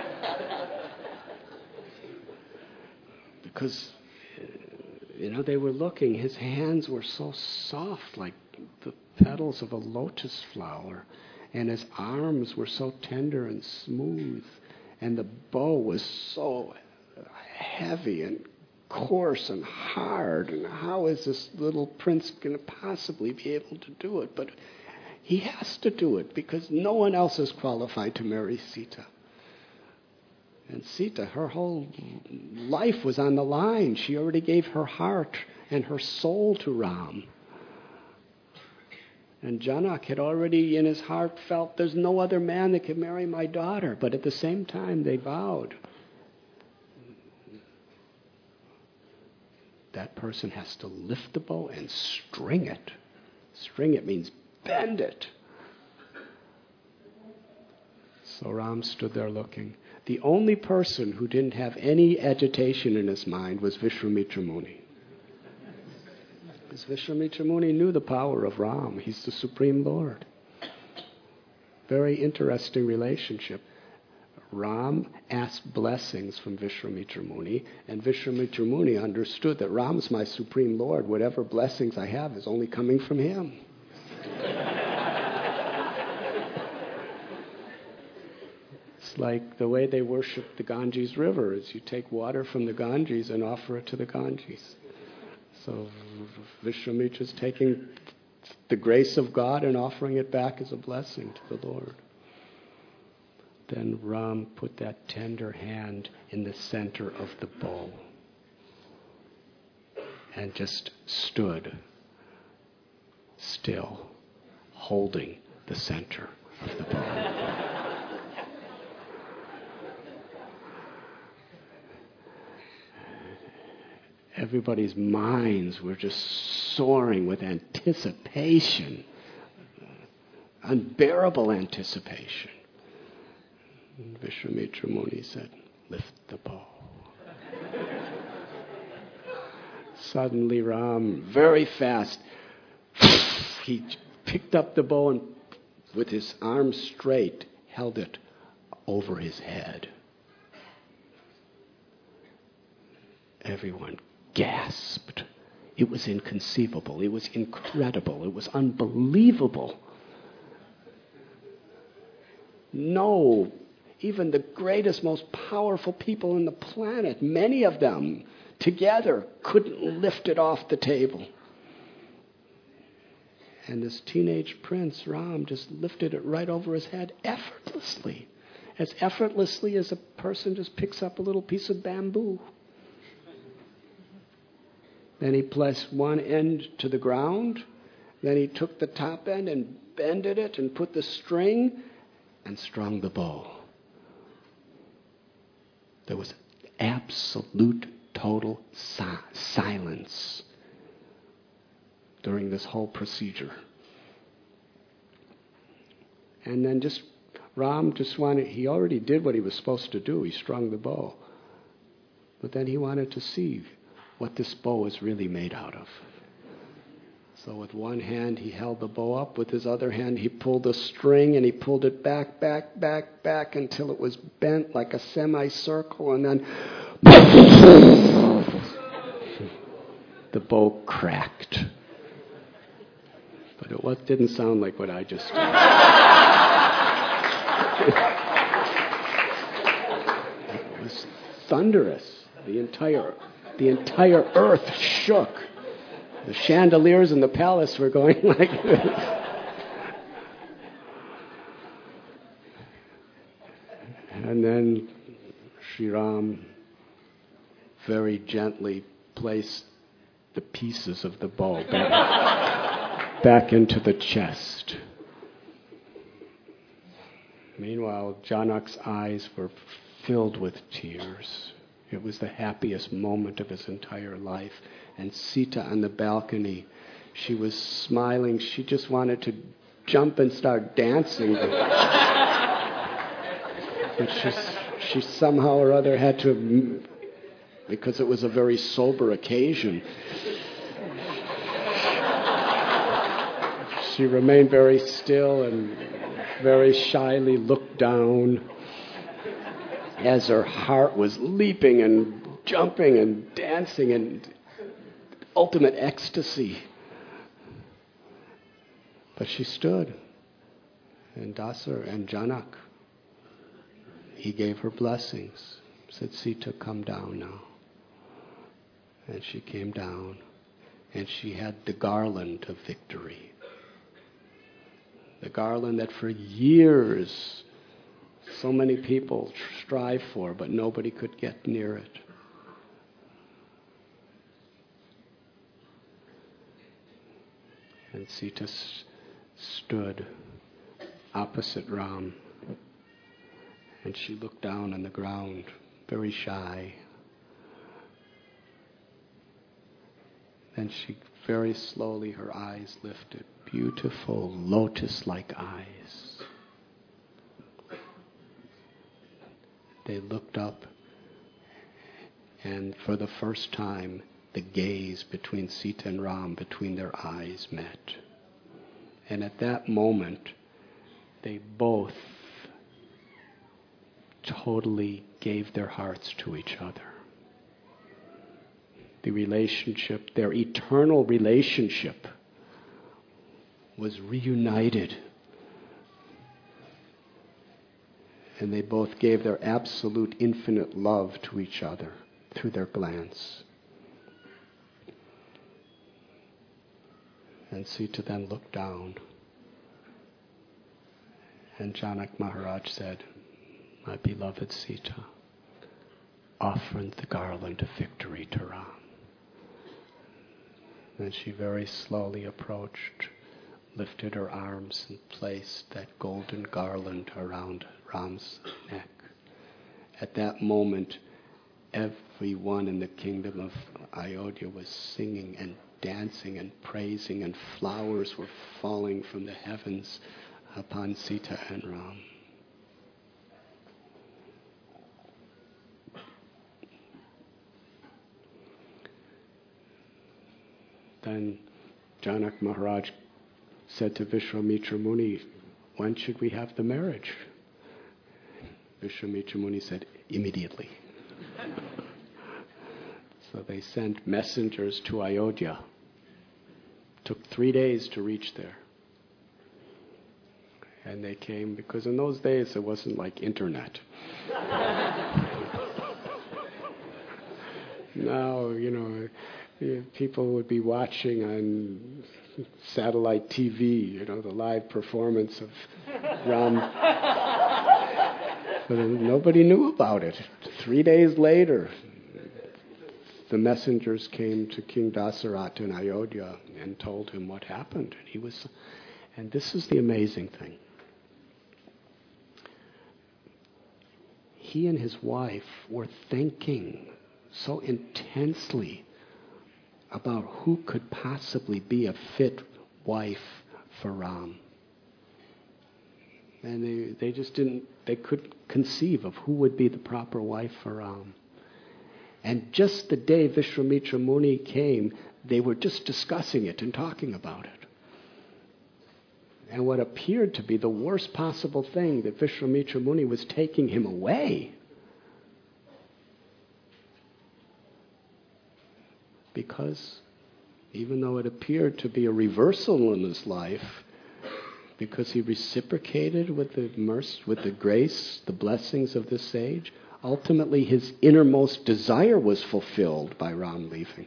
Because, they were looking, his hands were so soft like the petals of a lotus flower, and his arms were so tender and smooth, and the bow was so heavy and coarse and hard, and how is this little prince going to possibly be able to do it? But he has to do it because no one else is qualified to marry Sita. And Sita, her whole life was on the line. She already gave her heart and her soul to Ram. And Janak had already in his heart felt there's no other man that can marry my daughter. But at the same time, they vowed that person has to lift the bow and string it. String it means bend it. So Ram stood there looking. The only person who didn't have any agitation in his mind was Vishwamitra Muni. Because Vishwamitra Muni knew the power of Ram. He's the Supreme Lord. Very interesting relationship. Ram asked blessings from Vishwamitra Muni, and Vishwamitra Muni understood that Ram's my Supreme Lord. Whatever blessings I have is only coming from him. It's like the way they worship the Ganges River is you take water from the Ganges and offer it to the Ganges. So Vishwamitra's taking the grace of God and offering it back as a blessing to the Lord. Then Ram put that tender hand in the center of the bow and just stood still, holding the center of the bow. Everybody's minds were just soaring with anticipation, unbearable anticipation. And Vishwamitra Muni said, lift the bow. Suddenly Ram, very fast, he picked up the bow and with his arms straight, held it over his head. Everyone gasped. It was inconceivable. It was incredible. It was unbelievable. No, even the greatest, most powerful people on the planet, many of them together, couldn't lift it off the table. And this teenage prince, Ram, just lifted it right over his head effortlessly. As effortlessly as a person just picks up a little piece of bamboo. Then he placed one end to the ground. Then he took the top end and bended it and put the string and strung the bow. There was absolute, total silence during this whole procedure. And then Ram he already did what he was supposed to do. He strung the bow. But then he wanted to see what this bow is really made out of. So with one hand he held the bow up, with his other hand he pulled the string and he pulled it back until it was bent like a semicircle, and then the bow cracked. But it didn't sound like what I just did. It was thunderous. The entire earth shook. The chandeliers in the palace were going like this. And then Sri Ram very gently placed the pieces of the bow back into the chest. Meanwhile, Janak's eyes were filled with tears. It was the happiest moment of his entire life. And Sita on the balcony, she was smiling. She just wanted to jump and start dancing. But she somehow or other had to, because it was a very sober occasion, she remained very still and very shyly looked down as her heart was leaping and jumping and dancing in ultimate ecstasy. But she stood, and Dasar and Janak, he gave her blessings, said, Sita, come down now. And she came down, and she had the garland of victory. The garland that for years so many people strive for, but nobody could get near it. And Sita stood opposite Ram, and she looked down on the ground, very shy. Then she very slowly, her eyes lifted, beautiful lotus-like eyes. They looked up, and for the first time, the gaze between Sita and Ram, between their eyes, met. And at that moment, they both totally gave their hearts to each other. The relationship, their eternal relationship, was reunited. And they both gave their absolute infinite love to each other through their glance. And Sita then looked down. And Janak Maharaj said, "My beloved Sita, offer the garland of victory to Ram." Then she very slowly approached, lifted her arms and placed that golden garland around Ram's neck. At that moment, everyone in the kingdom of Ayodhya was singing and dancing and praising, and flowers were falling from the heavens upon Sita and Ram. Then Janak Maharaj said to Vishwamitra Muni, "When should we have the marriage?" Vishwamitra Muni said, "Immediately." So they sent messengers to Ayodhya. Took 3 days to reach there. And they came, because in those days it wasn't like internet. Now, people would be watching on satellite TV, the live performance of Ram. But nobody knew about it. 3 days later, the messengers came to King Dasaratha in Ayodhya and told him what happened. And this is the amazing thing. He and his wife were thinking so intensely about who could possibly be a fit wife for Ram. And they couldn't conceive of who would be the proper wife for Ram. And just the day Vishwamitra Muni came, they were just discussing it and talking about it. And what appeared to be the worst possible thing, that Vishwamitra Muni was taking him away. Because even though it appeared to be a reversal in his life, because he reciprocated with the mercy, with the grace, the blessings of the sage, ultimately his innermost desire was fulfilled by Ram leaving.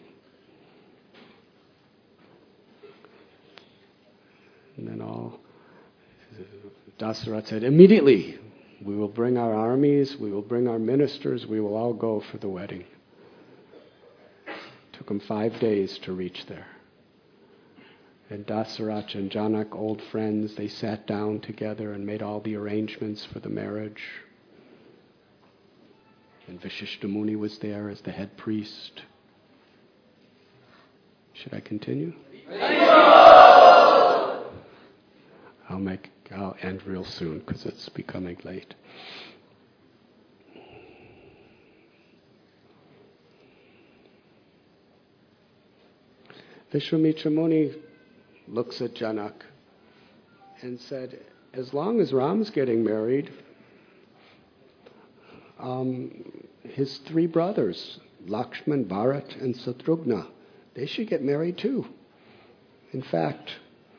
And then Dasaratha said, "Immediately, we will bring our armies, we will bring our ministers, we will all go for the wedding." Took him 5 days to reach there. And Dasaratha and Janak, old friends, they sat down together and made all the arrangements for the marriage. And Vashishta Muni was there as the head priest. Should I continue? I'll end real soon because it's becoming late. Vishwamitra Muni looks at Janak and said, "As long as Ram's getting married, his 3 brothers, Lakshman, Bharat, and Satrughna, they should get married too. In fact,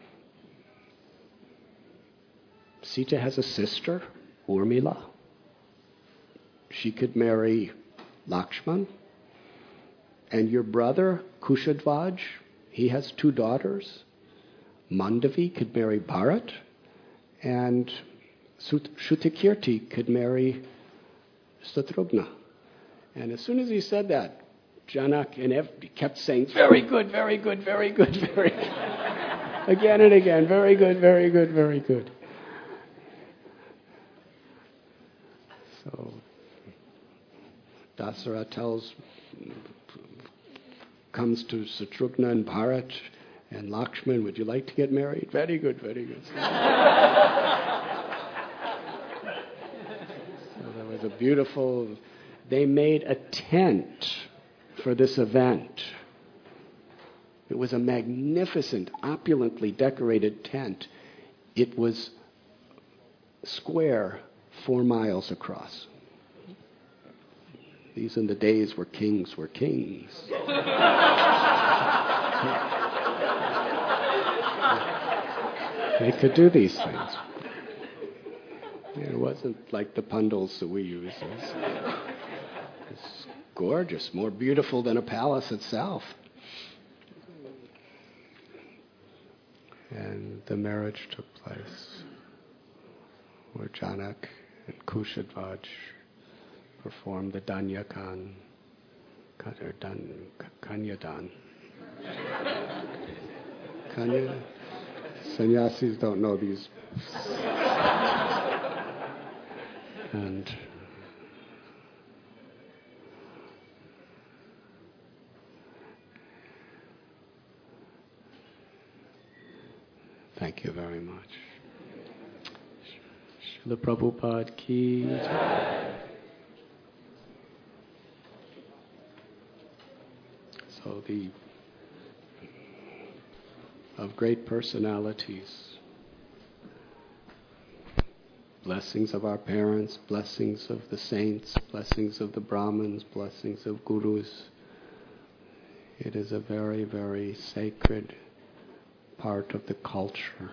Sita has a sister, Urmila. She could marry Lakshman. And your brother, Kushadhvaj, he has 2 daughters. Mandavi could marry Bharat. And Shrutakirti could marry Satrugna. And as soon as he said that, Janak kept saying, very good, very good, very good, very good. Again and again, very good, very good, very good. So Dasara comes to Satrugna and Bharat and Lakshman, would you like to get married? Very good, very good. So there was a beautiful, they made a tent for this event. It was a magnificent, opulently decorated tent. It was square, 4 miles across. These are the days where kings were kings. They could do these things. It wasn't like the pundals that we use. It's gorgeous, more beautiful than a palace itself. And the marriage took place where Janak and Kushadvaj performed the Danyakan, or Kanyadan. Kanya? Sannyasis don't know these. And thank you very much. Srila Prabhupada ki jai. So of great personalities, blessings of our parents, blessings of the saints, blessings of the Brahmins, blessings of gurus. It is a very, very sacred part of the culture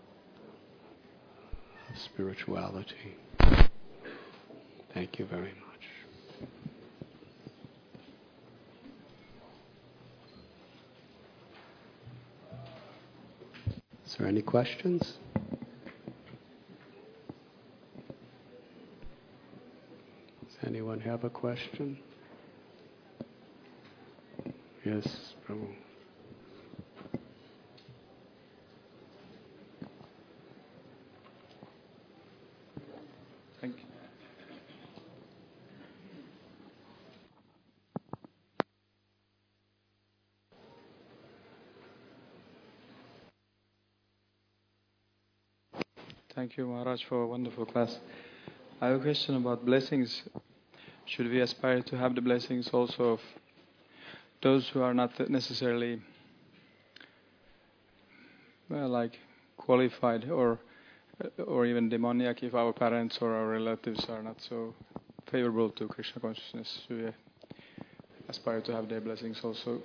of spirituality. Thank you very much. Is there any questions? Does anyone have a question? Yes, Prabhu. Thank you. Thank you, Maharaj, for a wonderful class. I have a question about blessings. Should we aspire to have the blessings also of those who are not necessarily, qualified or even demoniac if our parents or our relatives are not so favorable to Krishna consciousness? Should we aspire to have their blessings also?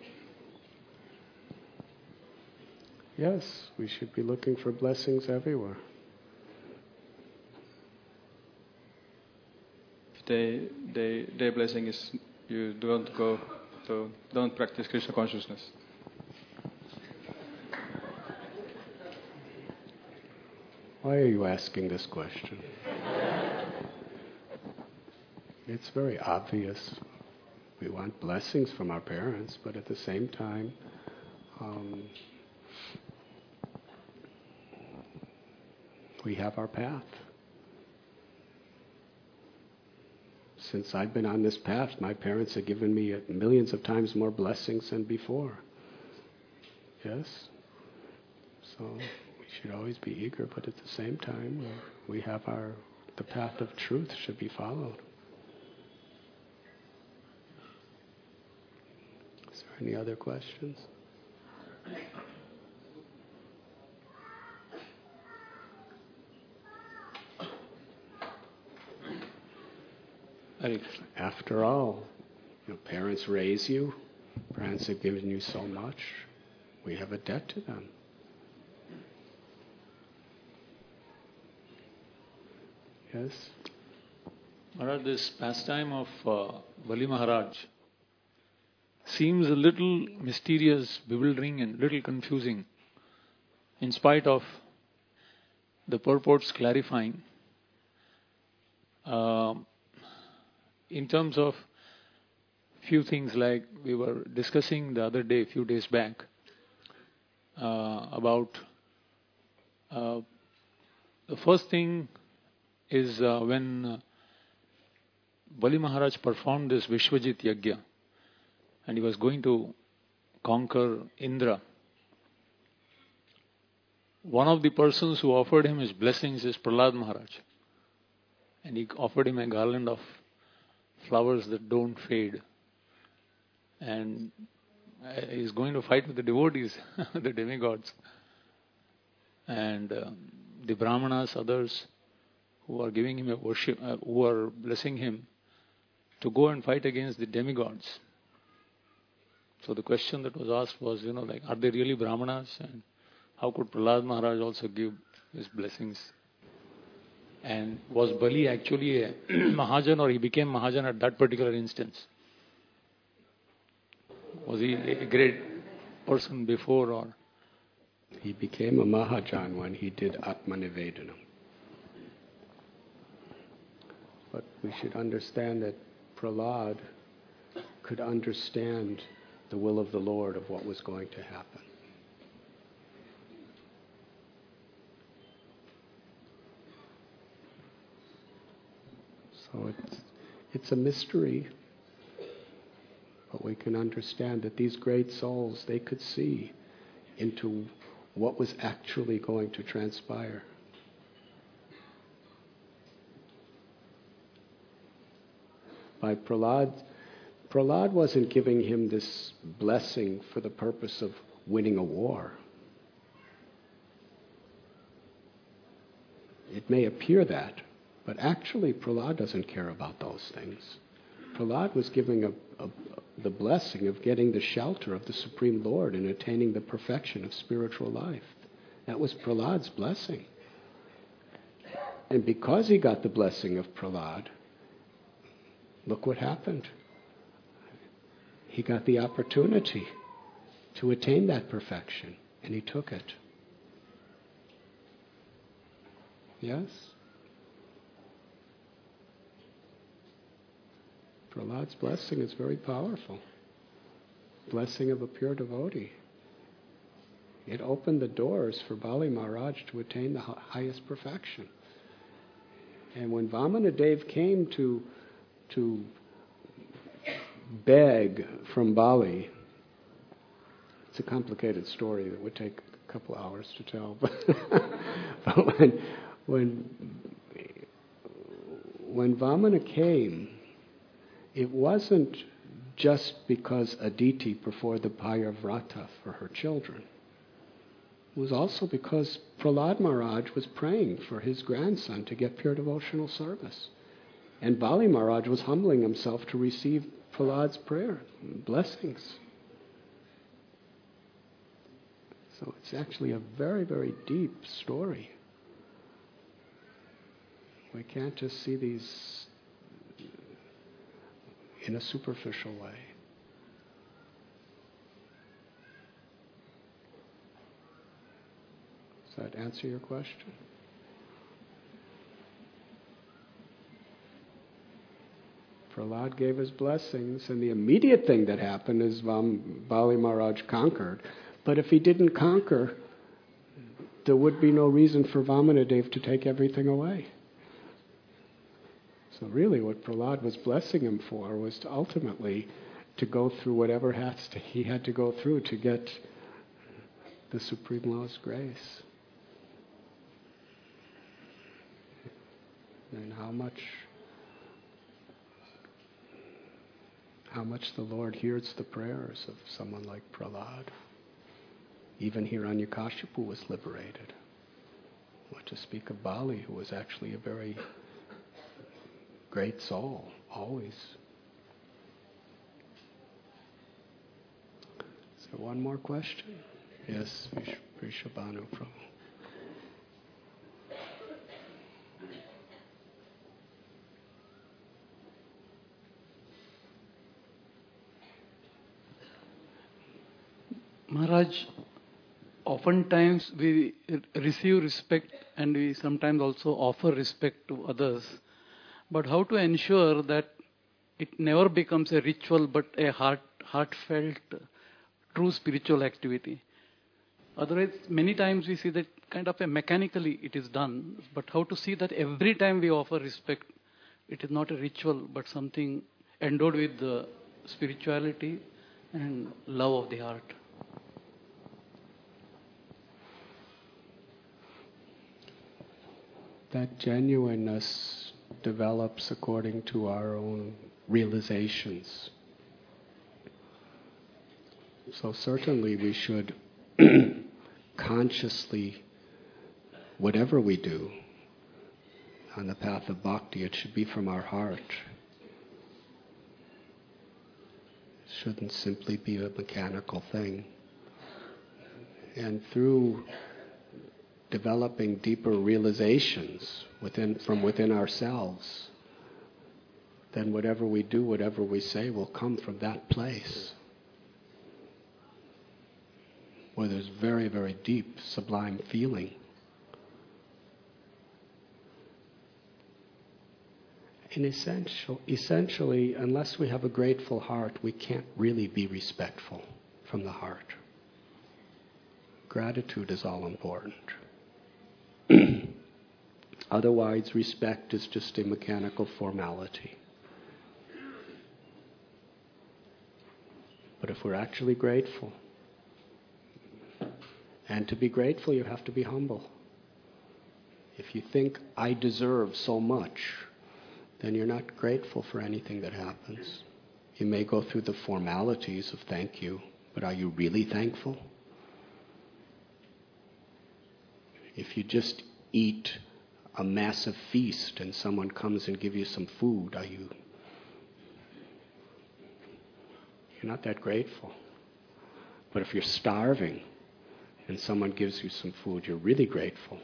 Yes, we should be looking for blessings everywhere. Their blessing is you don't practice Krishna consciousness. Why are you asking this question? It's very obvious. We want blessings from our parents, but at the same time, we have our path. Since I've been on this path, my parents have given me millions of times more blessings than before. Yes? So we should always be eager, but at the same time, we have the path of truth should be followed. Is there any other questions? After all, parents raise you, parents have given you so much, we have a debt to them. Yes? Maharaj, this pastime of Bali Maharaj seems a little mysterious, bewildering and little confusing, in spite of the purports clarifying. In terms of few things like we were discussing the other day, few days back, about the first thing is when Bali Maharaj performed this Vishwajit Yagya and he was going to conquer Indra. One of the persons who offered him his blessings is Prahlad Maharaj. And he offered him a garland of flowers that don't fade. And he's going to fight with the devotees, the demigods. And the Brahmanas, others who are giving him a worship, who are blessing him to go and fight against the demigods. So the question that was asked was, like, are they really Brahmanas? And how could Prahlad Maharaj also give his blessings? And was Bali actually a Mahajan, or he became Mahajan at that particular instance? Was he a great person before, or? He became a Mahajan when he did Atmanivedanam. But we should understand that Prahlad could understand the will of the Lord of what was going to happen. So it's a mystery, but we can understand that these great souls, they could see into what was actually going to transpire. By Prahlad wasn't giving him this blessing for the purpose of winning a war. It may appear that, but actually Prahlad doesn't care about those things. Prahlad was giving the blessing of getting the shelter of the Supreme Lord and attaining the perfection of spiritual life. That was Prahlad's blessing. And because he got the blessing of Prahlad, look what happened. He got the opportunity to attain that perfection, and he took it. Yes? Prahlad's blessing is very powerful. Blessing of a pure devotee. It opened the doors for Bali Maharaj to attain the highest perfection. And when Vamanadev came to beg from Bali, it's a complicated story that would take a couple hours to tell. But when Vamana came, it wasn't just because Aditi performed the Payavrata for her children. It was also because Prahlad Maharaj was praying for his grandson to get pure devotional service. And Bali Maharaj was humbling himself to receive Prahlad's prayer, blessings. So it's actually a very, very deep story. We can't just see these in a superficial way. Does that answer your question? Prahlad gave his blessings, and the immediate thing that happened is Bali Maharaj conquered. But if he didn't conquer, there would be no reason for Vamanadev to take everything away. So really what Prahlad was blessing him for was to ultimately to go through whatever he had to go through to get the Supreme Lord's grace. And how much the Lord hears the prayers of someone like Prahlad. Even Hiranyakashipu was liberated. What to speak of Bali, who was actually a very great soul, always. Is there one more question? Yes, Vrishabhanu Prabhu. Maharaj, oftentimes we receive respect and we sometimes also offer respect to others. But how to ensure that it never becomes a ritual but a heartfelt, true spiritual activity? Otherwise, many times we see that kind of a mechanically it is done, but how to see that every time we offer respect, it is not a ritual but something endowed with the spirituality and love of the heart. That genuineness develops according to our own realizations. So certainly we should consciously, whatever we do on the path of bhakti, it should be from our heart. It shouldn't simply be a mechanical thing. And through developing deeper realizations from within ourselves, then whatever we do, whatever we say will come from that place, where there's very, very deep, sublime feeling. And essentially, unless we have a grateful heart, we can't really be respectful from the heart. Gratitude is all important. Otherwise, respect is just a mechanical formality. But if we're actually grateful, and to be grateful, you have to be humble. If you think, I deserve so much, then you're not grateful for anything that happens. You may go through the formalities of thank you, but are you really thankful? If you just eat a massive feast and someone comes and gives you some food, you're not that grateful. But if you're starving and someone gives you some food, you're really grateful.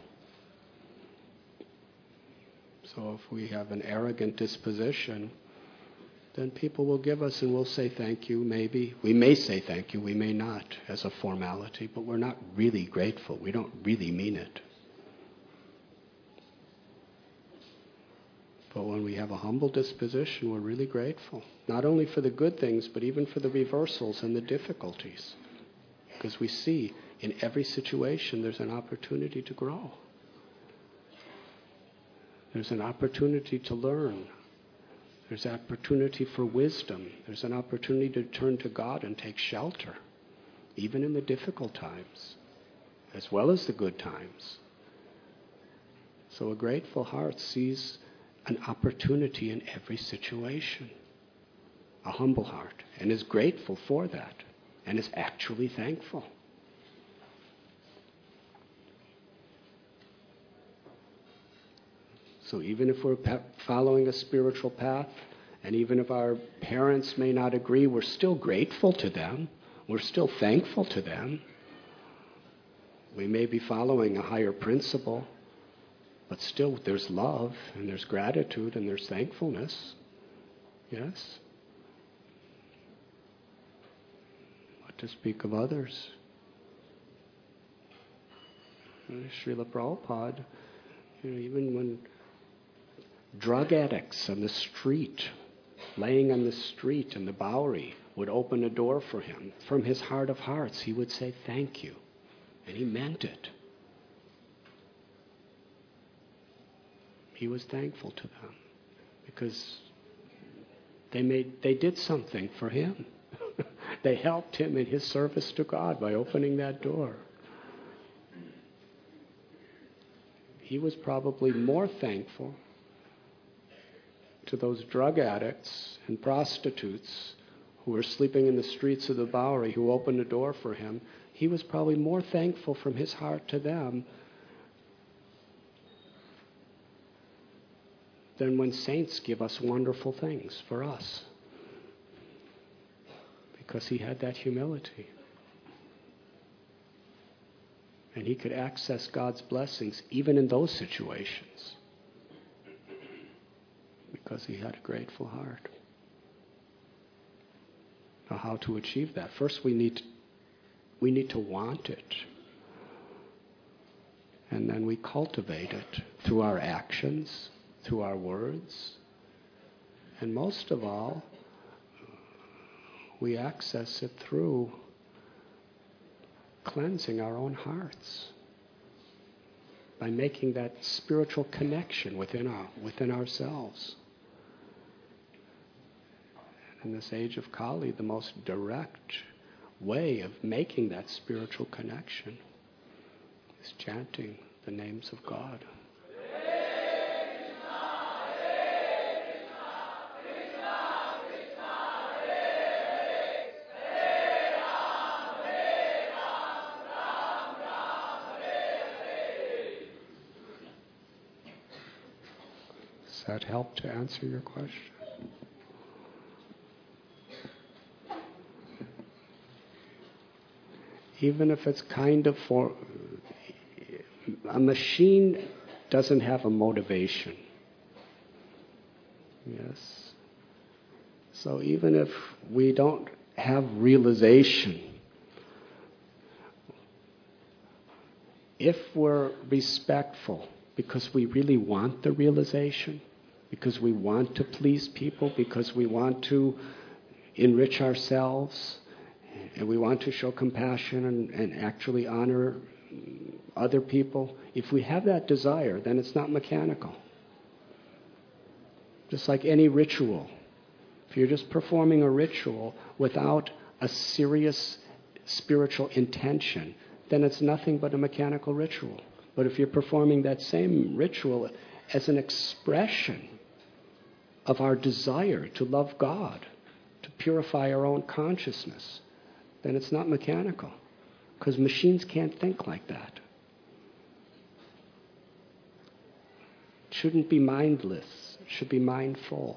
So if we have an arrogant disposition, then people will give us and we'll say thank you, maybe. We may say thank you, we may not, as a formality, but we're not really grateful. We don't really mean it. But when we have a humble disposition, we're really grateful. Not only for the good things, but even for the reversals and the difficulties. Because we see in every situation there's an opportunity to grow. There's an opportunity to learn. There's opportunity for wisdom. There's an opportunity to turn to God and take shelter, even in the difficult times, as well as the good times. So a grateful heart sees an opportunity in every situation. A humble heart, and is grateful for that, and is actually thankful. So even if we're following a spiritual path, and even if our parents may not agree, we're still grateful to them. We're still thankful to them. We may be following a higher principle, but still there's love, and there's gratitude, and there's thankfulness. Yes? What to speak of others? Srila Prabhupada, even when drug addicts on the street, laying on the street in the Bowery, would open a door for him, from his heart of hearts, he would say thank you. And he meant it. He was thankful to them because they did something for him. They helped him in his service to God by opening that door. He was probably more thankful to those drug addicts and prostitutes who were sleeping in the streets of the Bowery, who opened the door for him. He was probably more thankful from his heart to them than when saints give us wonderful things for us. Because he had that humility. And he could access God's blessings even in those situations. Because he had a grateful heart. Now, how to achieve that? First, we need to want it. And then we cultivate it through our actions, through our words, And most of all, we access it through cleansing our own hearts, by making that spiritual connection within ourselves. In this age of Kali, the most direct way of making that spiritual connection is chanting the names of God. Does that help to answer your question? Even if it's kind of for... A machine doesn't have a motivation. Yes. So even if we don't have realization, if we're respectful, because we really want the realization, because we want to please people, because we want to enrich ourselves, and we want to show compassion and actually honor other people, if we have that desire, then it's not mechanical. Just like any ritual. If you're just performing a ritual without a serious spiritual intention, then it's nothing but a mechanical ritual. But if you're performing that same ritual as an expression of our desire to love God, to purify our own consciousness, then it's not mechanical. Because machines can't think like that. It shouldn't be mindless. It should be mindful.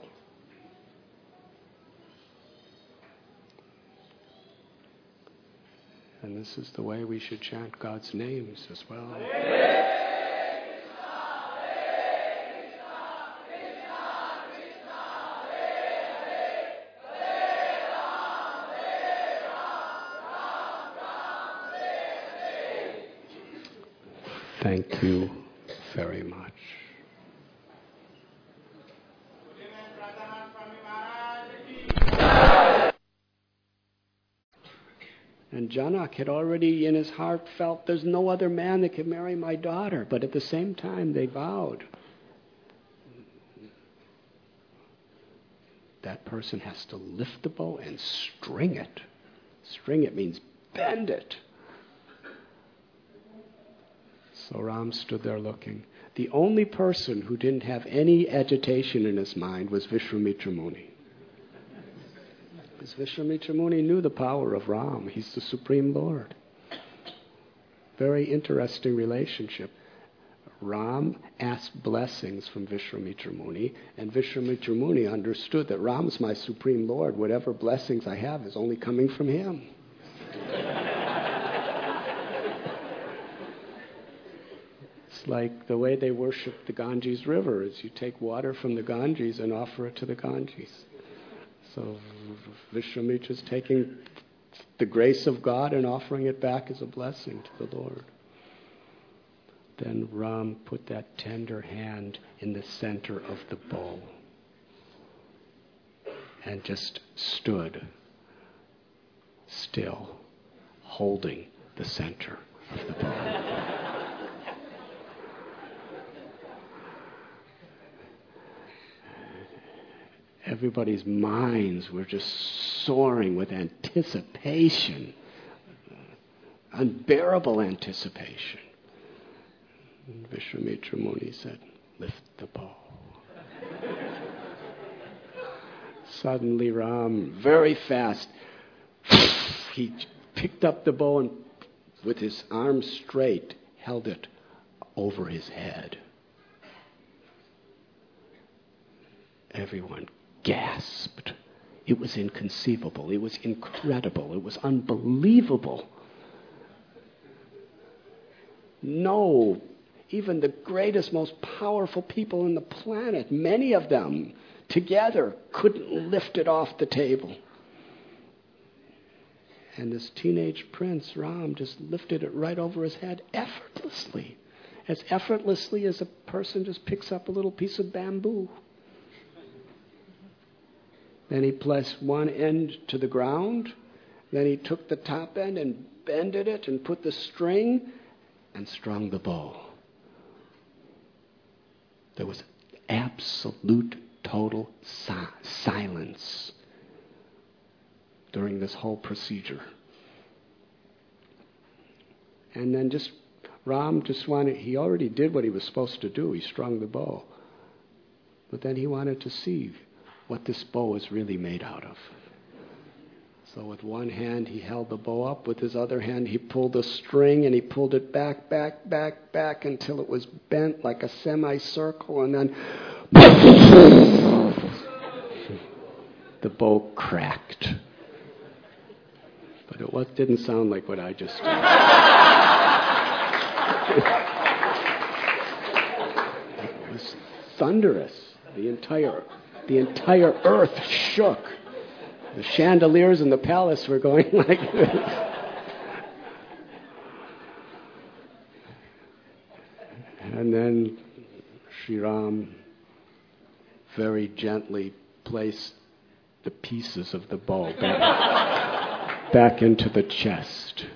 And this is the way we should chant God's names as well. Thank you very much. And Janak had already in his heart felt there's no other man that can marry my daughter. But at the same time they vowed, that person has to lift the bow and string it. String it means bend it. So Ram stood there looking. The only person who didn't have any agitation in his mind was Vishwamitra Muni. Because Vishwamitra Muni knew the power of Ram. He's the Supreme Lord. Very interesting relationship. Ram asked blessings from Vishwamitra Muni, and Vishwamitra Muni understood that Ram's my Supreme Lord. Whatever blessings I have is only coming from him. Like the way they worship the Ganges River is you take water from the Ganges and offer it to the Ganges. So Vishwamitra is taking the grace of God and offering it back as a blessing to the Lord. Then Ram put that tender hand in the center of the bow and just stood still, holding the center of the bow. Everybody's minds were just soaring with anticipation, unbearable anticipation. And Vishwamitra Muni said, lift the bow. Suddenly Ram, very fast, he picked up the bow and with his arms straight, held it over his head. Everyone gasped. It was inconceivable. It was incredible. It was unbelievable. No, even the greatest, most powerful people on the planet, many of them together, couldn't lift it off the table. And this teenage prince, Ram, just lifted it right over his head effortlessly. As effortlessly as a person just picks up a little piece of bamboo. Then he placed one end to the ground. Then he took the top end and bended it and put the string and strung the bow. There was absolute, total silence during this whole procedure. And then Ram he already did what he was supposed to do. He strung the bow. But then he wanted to see what this bow was really made out of. So with one hand he held the bow up. With his other hand he pulled the string and he pulled it back until it was bent like a semicircle, and then the bow cracked. But it didn't sound like what I just did. It was thunderous. The entire earth shook. The chandeliers in the palace were going like this. And then Sri Ram very gently placed the pieces of the bow back into the chest.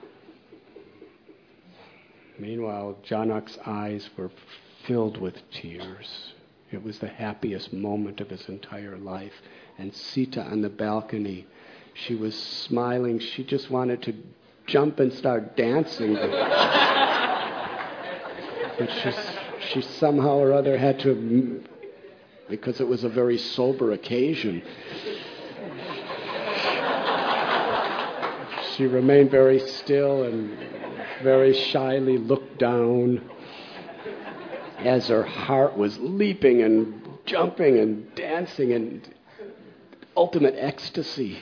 Meanwhile, Janak's eyes were filled with tears. It was the happiest moment of his entire life. And Sita on the balcony, she was smiling. She just wanted to jump and start dancing. But she somehow or other had to, because it was a very sober occasion, she remained very still and very shyly looked down as her heart was leaping and jumping and dancing in ultimate ecstasy.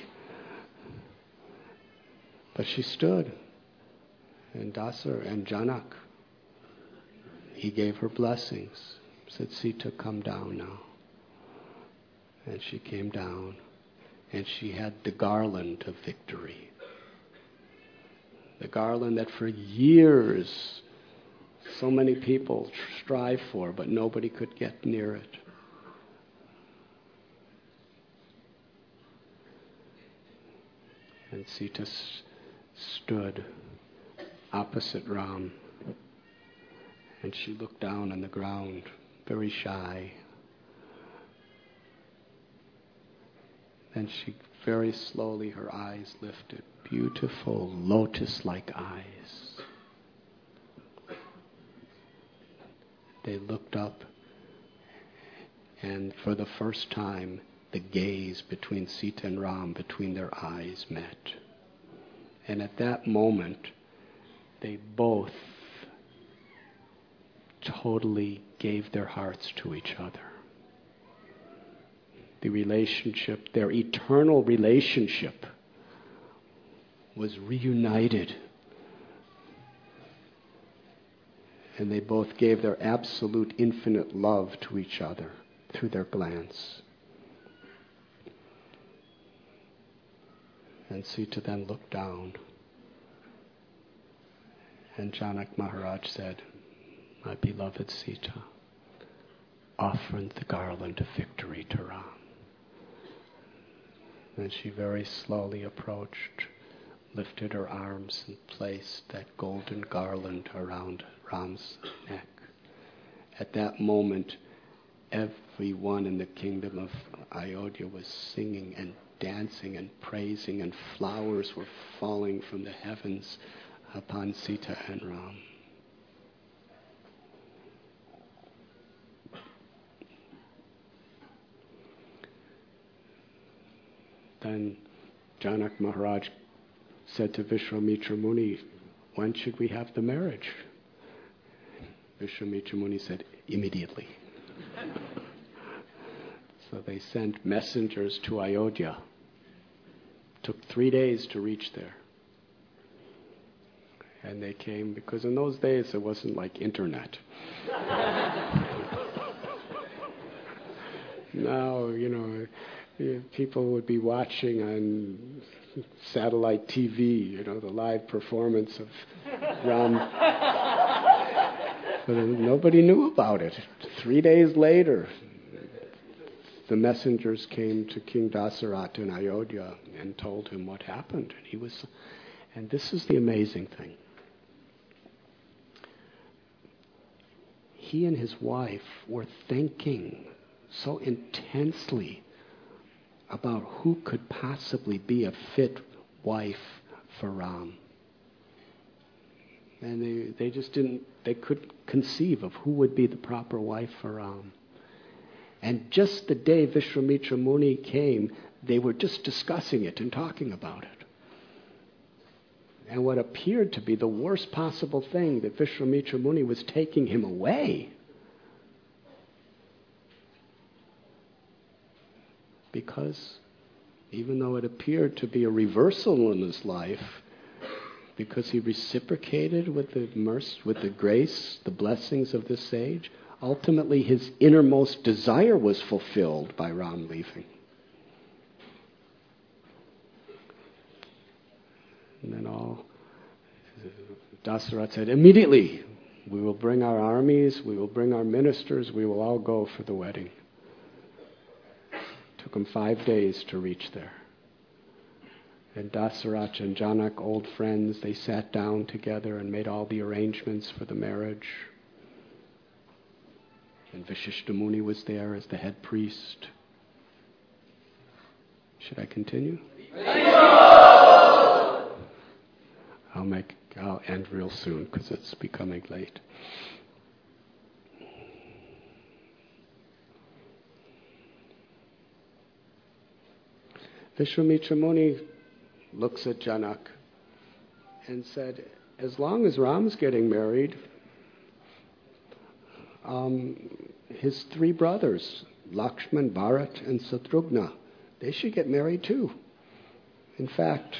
But she stood, and Dasar and Janak, he gave her blessings, said, Sita, come down now. And she came down, and she had the garland of victory. The garland that for years so many people strive for, but nobody could get near it. And Sita stood opposite Ram, and she looked down on the ground, very shy. Then she very slowly, her eyes lifted, beautiful lotus-like eyes. They looked up, and for the first time, the gaze between Sita and Ram, between their eyes, met. And at that moment, they both totally gave their hearts to each other. The relationship, their eternal relationship, was reunited. And they both gave their absolute infinite love to each other through their glance. And Sita then looked down. And Janak Maharaj said, my beloved Sita, offer the garland of victory to Ram. Then she very slowly approached, lifted her arms and placed that golden garland around Ram's neck. At that moment, everyone in the kingdom of Ayodhya was singing and dancing and praising, and flowers were falling from the heavens upon Sita and Ram. Then Janak Maharaj said to Vishwamitra Muni, when should we have the marriage? Vishwamitra Muni said, immediately. So they sent messengers to Ayodhya. Took 3 days to reach there. And they came, because in those days it wasn't like internet. Now, people would be watching on satellite TV, the live performance of Ram. But nobody knew about it. 3 days later, the messengers came to King Dasaratha in Ayodhya and told him what happened. And this is the amazing thing. He and his wife were thinking so intensely about who could possibly be a fit wife for Ram. And they couldn't conceive of who would be the proper wife for Ram. And just the day Vishwamitra Muni came, they were just discussing it and talking about it. And what appeared to be the worst possible thing, that Vishwamitra Muni was taking him away. Because even though it appeared to be a reversal in his life, because he reciprocated with the mercy, with the grace, the blessings of this sage, ultimately his innermost desire was fulfilled by Ram leaving. And then Dasaratha said, immediately, we will bring our armies, we will bring our ministers, we will all go for the wedding. Took him 5 days to reach there. And Dasaratha and Janak, old friends, they sat down together and made all the arrangements for the marriage. And Vashishta Muni was there as the head priest. Should I continue? I'll end real soon because it's becoming late. Vishwamitra Muni looks at Janak and said, as long as Ram's getting married, his 3 brothers, Lakshman, Bharat, and Satrughna, they should get married too. In fact,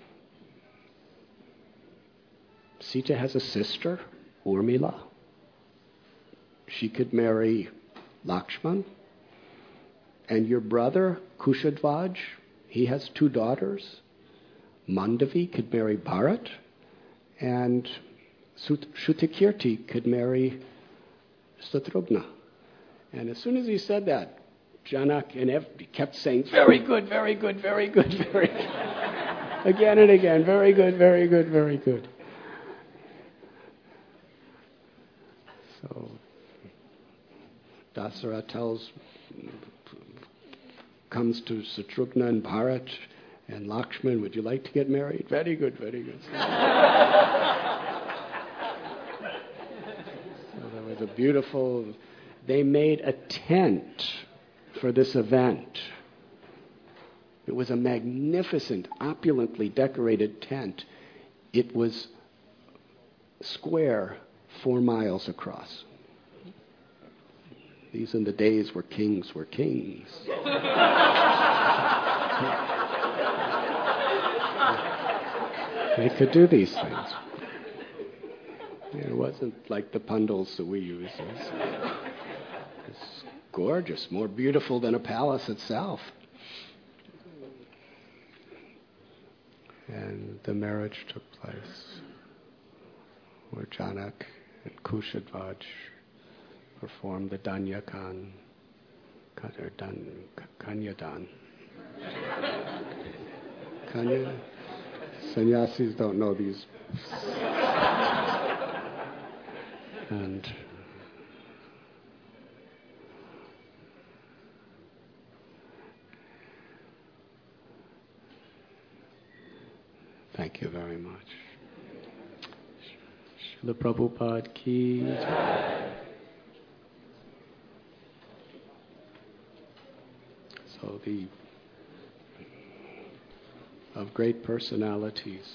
Sita has a sister, Urmila. She could marry Lakshman. And your brother, Kushadvaj, he has 2 daughters. Mandavi could marry Bharat. And Shrutakirti could marry Satrughna. And as soon as he said that, Janak and kept saying, very good, very good, very good, very good. Again and again, very good, very good, very good. So Dasaratha comes to Satrughna and Bharat and Lakshman, would you like to get married? Very good, very good. So there was a beautiful, they made a tent for this event. It was a magnificent, opulently decorated tent. It was square, 4 miles across. These are the days where kings were kings. They could do these things. It wasn't like the pandals that we use. It's gorgeous, more beautiful than a palace itself. And the marriage took place where Janak and Kushadvaj performed the Danyakan, Kanyadan. Kanya? Sannyasis don't know these. And thank you very much. Srila Prabhupada ki jai. So of great personalities,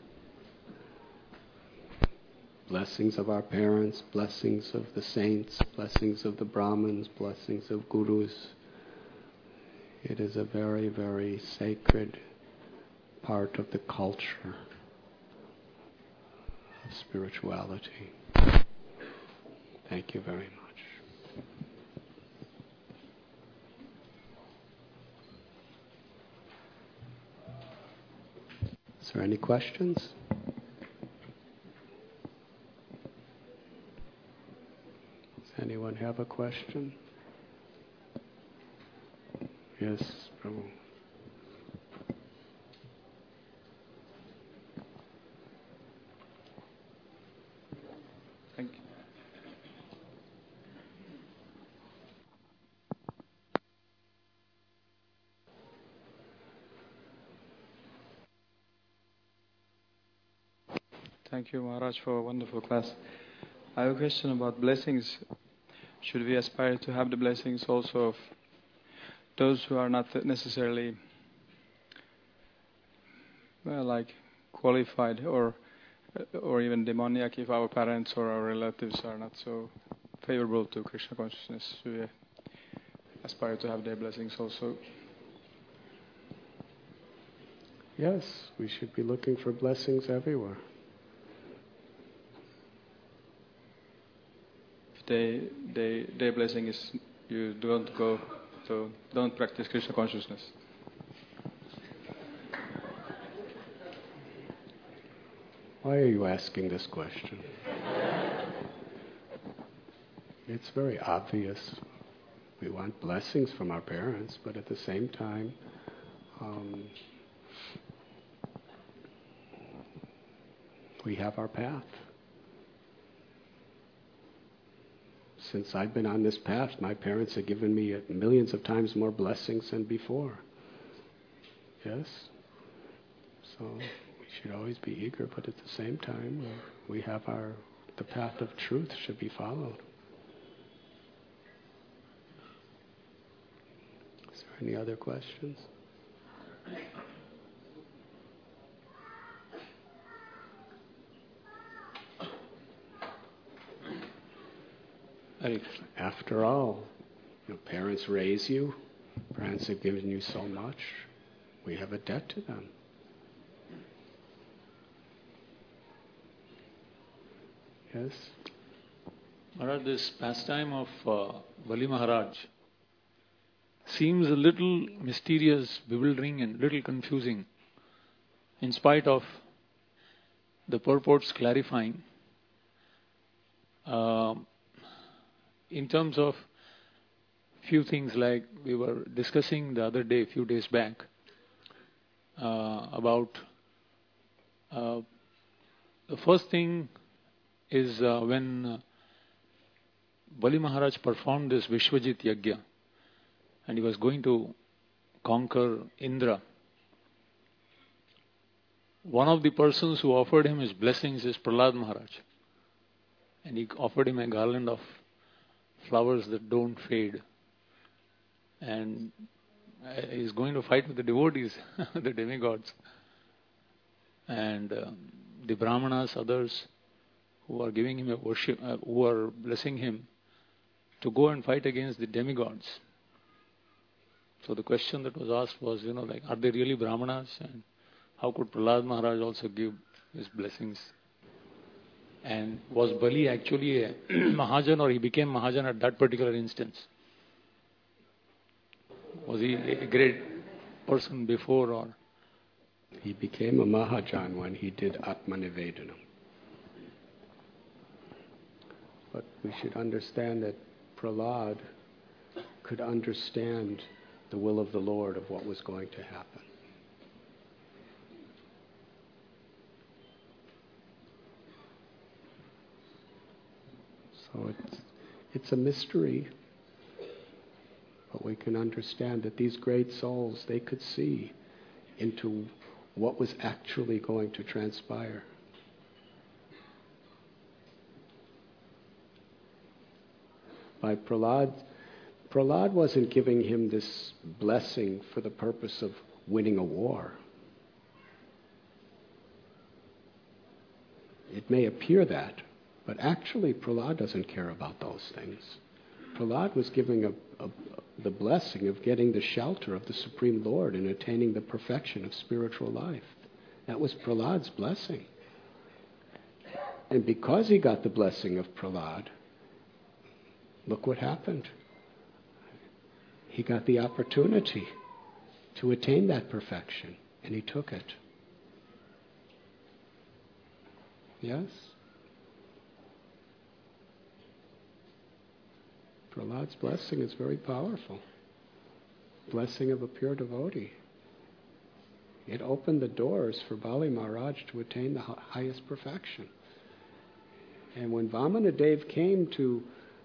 blessings of our parents, blessings of the saints, blessings of the Brahmins, blessings of gurus. It is a very, very sacred part of the culture of spirituality. Thank you very much. Is there any questions? Does anyone have a question? Yes, Prabhu. Thank you. Thank you, Maharaj, for a wonderful class. I have a question about blessings. Should we aspire to have the blessings also of those who are not necessarily, like qualified or even demoniac if our parents or our relatives are not so favorable to Krishna consciousness? Should we aspire to have their blessings also? Yes, we should be looking for blessings everywhere. If their blessing is you don't go, so don't practice Krishna consciousness. Why are you asking this question? It's very obvious. We want blessings from our parents, but at the same time, we have our path. Since I've been on this path, my parents have given me millions of times more blessings than before. Yes? So we should always be eager, but at the same time, we have the path of truth should be followed. Is there any other questions? After all, parents raise you, parents have given you so much, we have a debt to them. Yes? Maharaj, this pastime of Bali Maharaj seems a little mysterious, bewildering and little confusing, in spite of the purports clarifying. In terms of few things, like we were discussing the other day, a few days back, about the first thing is when Bali Maharaj performed this Vishwajit Yagya and he was going to conquer Indra. One of the persons who offered him his blessings is Prahlad Maharaj, and he offered him a garland of flowers that don't fade, and he's going to fight with the devotees, the demigods, and the brahmanas, others who are giving him a worship, who are blessing him to go and fight against the demigods. So the question that was asked was, are they really brahmanas, and how could Prahlad Maharaj also give his blessings? And was Bali actually a Mahajan, or he became Mahajan at that particular instance? Was he a great person before, or? He became a Mahajan when he did Atmanivedanam. But we should understand that Prahlad could understand the will of the Lord of what was going to happen. So it's a mystery, but we can understand that these great souls, they could see into what was actually going to transpire. By Prahlad wasn't giving him this blessing for the purpose of winning a war. It may appear that, but actually Prahlad doesn't care about those things. Prahlad was giving the blessing of getting the shelter of the Supreme Lord and attaining the perfection of spiritual life. That was Prahlad's blessing. And because he got the blessing of Prahlad, look what happened. He got the opportunity to attain that perfection, and he took it. Yes? Prahlad's blessing is very powerful. blessing of a pure devotee. It opened the doors for Bali Maharaj to attain the highest perfection. And when Vamanadev came to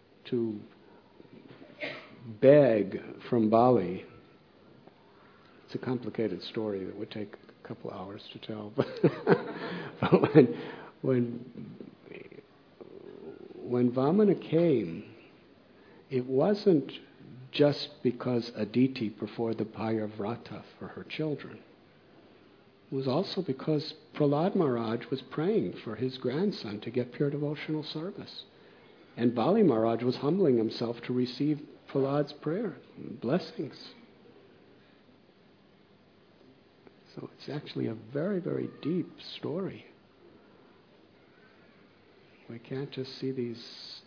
beg from Bali, it's a complicated story that would take a couple hours to tell. But when Vamana came, it wasn't just because Aditi performed the Payavrata for her children. It was also because Prahlad Maharaj was praying for his grandson to get pure devotional service. And Bali Maharaj was humbling himself to receive Prahlad's prayer, blessings. So it's actually a very, very deep story. We can't just see these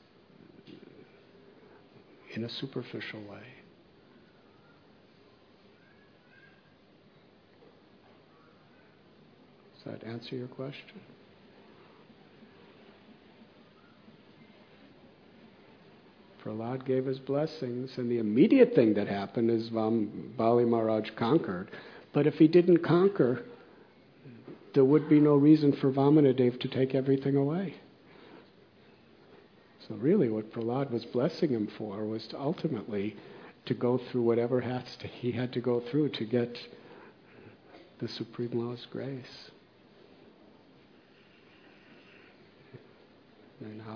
in a superficial way. Does that answer your question? Prahlad gave his blessings, and the immediate thing that happened is Bali Maharaj conquered. But if he didn't conquer, there would be no reason for Vamanadev to take everything away. So really what Prahlad was blessing him for was to ultimately to go through whatever he had to go through to get the Supreme Lord's grace. And how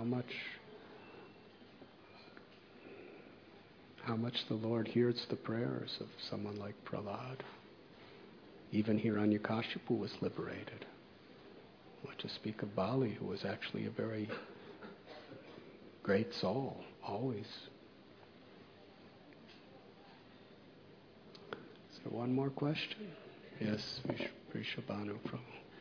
much the Lord hears the prayers of someone like Prahlad. Even Hiranyakashipu was liberated. What to speak of Bali, who was actually a very great soul, always. Is there one more question? Yes, Vrishabhanu Prabhu.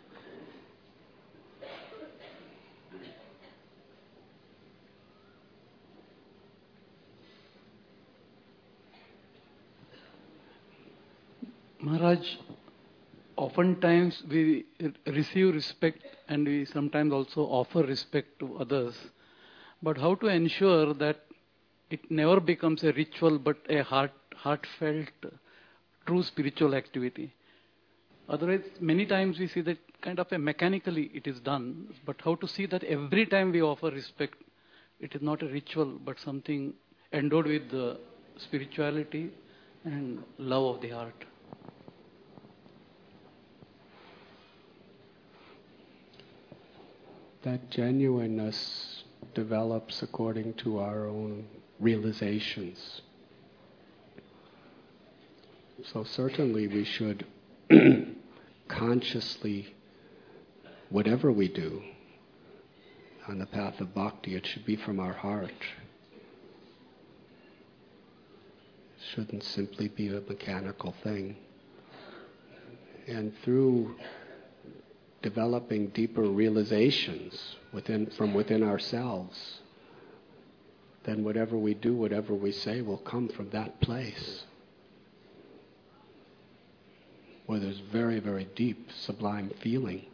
Maharaj, oftentimes we receive respect and we sometimes also offer respect to others. But how to ensure that it never becomes a ritual but a heartfelt, true spiritual activity? Otherwise, many times we see that kind of mechanically it is done. But how to see that every time we offer respect, it is not a ritual but something endowed with the spirituality and love of the heart? That genuineness develops according to our own realizations. So certainly we should consciously, whatever we do on the path of bhakti, it should be from our heart. It shouldn't simply be a mechanical thing. And through developing deeper realizations from within ourselves, then whatever we do, whatever we say will come from that place where there's very, very deep, sublime feeling.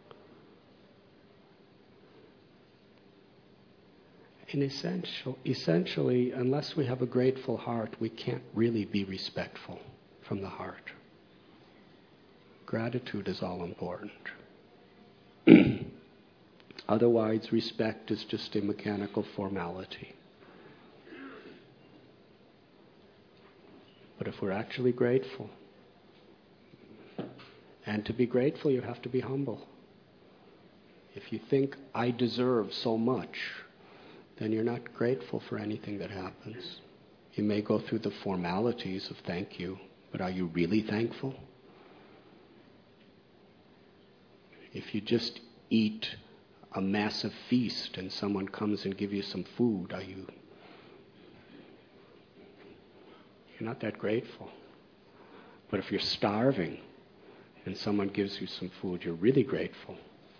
And essentially, unless we have a grateful heart, we can't really be respectful from the heart. Gratitude is all important. Otherwise, respect is just a mechanical formality. But if we're actually grateful, and to be grateful, you have to be humble. If you think, I deserve so much, then you're not grateful for anything that happens. You may go through the formalities of thank you, but are you really thankful? If you just eat a massive feast and someone comes and gives you some food, you're not that grateful. But if you're starving and someone gives you some food, you're really grateful.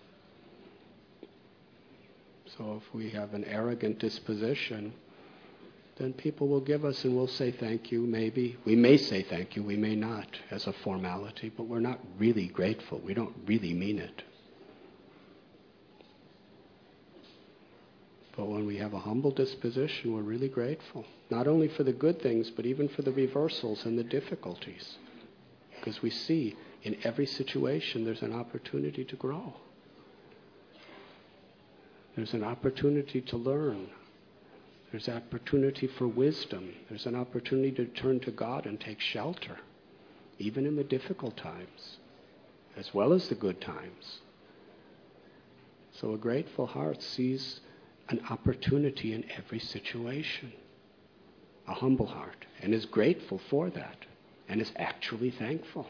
So if we have an arrogant disposition, then people will give us and we'll say thank you, maybe. We may say thank you, we may not, as a formality, but we're not really grateful. We don't really mean it. But when we have a humble disposition, we're really grateful. Not only for the good things, but even for the reversals and the difficulties. Because we see in every situation there's an opportunity to grow. There's an opportunity to learn. There's an opportunity for wisdom. There's an opportunity to turn to God and take shelter, even in the difficult times, as well as the good times. So a grateful heart sees an opportunity in every situation. A humble heart, and is grateful for that, and is actually thankful.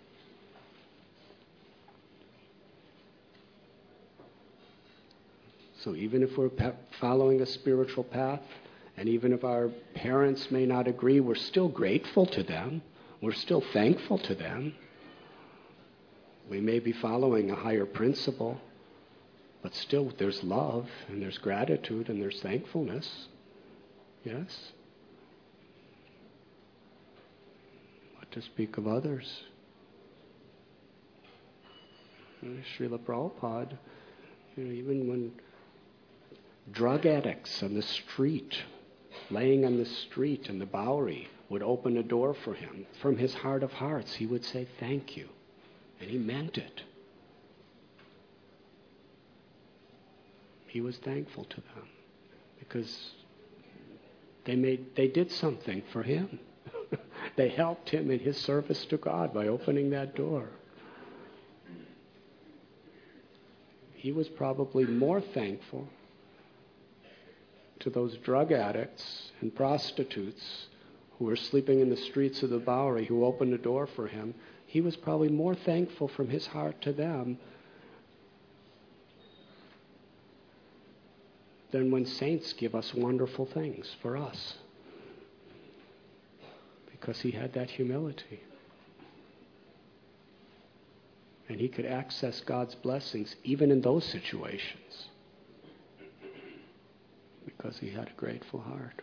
So even if we're following a spiritual path, and even if our parents may not agree, we're still grateful to them. We're still thankful to them. We may be following a higher principle, but still there's love, and there's gratitude, and there's thankfulness. Yes? What to speak of others? Srila Prabhupada, even when drug addicts on the street, laying on the street in the Bowery, would open a door for him, from his heart of hearts, he would say, "Thank you." And he meant it. He was thankful to them because they did something for him. They helped him in his service to God by opening that door. He was probably more thankful to those drug addicts and prostitutes who were sleeping in the streets of the Bowery, who opened the door for him. He was probably more thankful from his heart to them than when saints give us wonderful things for us. Because he had that humility. And he could access God's blessings even in those situations. Because he had a grateful heart.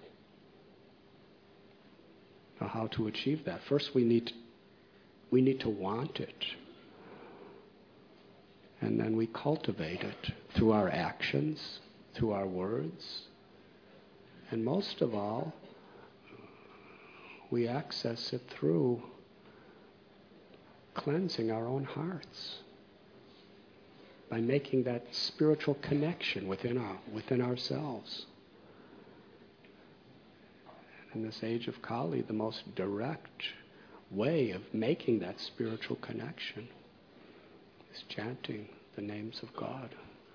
Now, how to achieve that? First, we need to want it. And then we cultivate it through our actions, through our words. And most of all, we access it through cleansing our own hearts. By making that spiritual connection within ourselves. In this age of Kali, the most direct way of making that spiritual connection is chanting the names of God.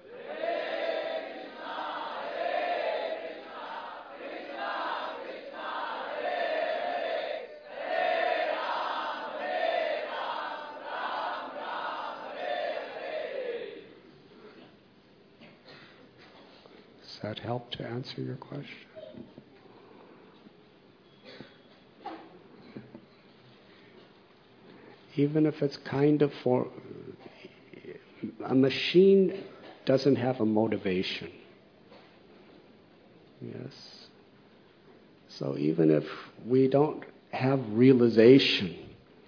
Does that help to answer your question? Even if it's kind of for... A machine doesn't have a motivation. Yes? So even if we don't have realization,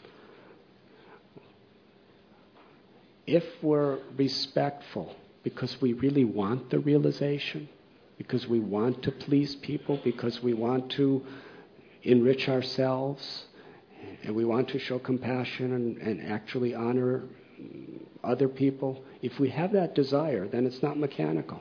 if we're respectful, because we really want the realization, because we want to please people, because we want to enrich ourselves, and we want to show compassion and actually honor other people, if we have that desire, then it's not mechanical.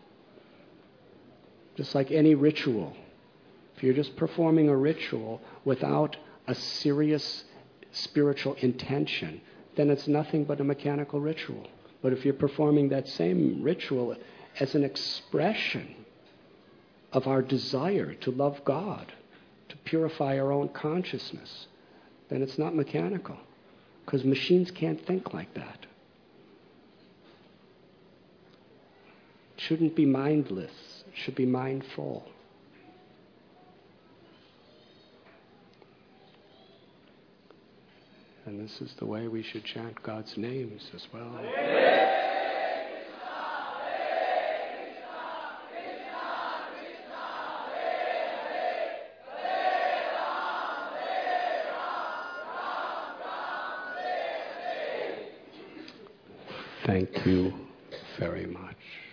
Just like any ritual. If you're just performing a ritual without a serious spiritual intention, then it's nothing but a mechanical ritual. But if you're performing that same ritual as an expression of our desire to love God, to purify our own consciousness, then it's not mechanical. Because machines can't think like that. It shouldn't be mindless. It should be mindful. And this is the way we should chant God's names as well. Thank you very much.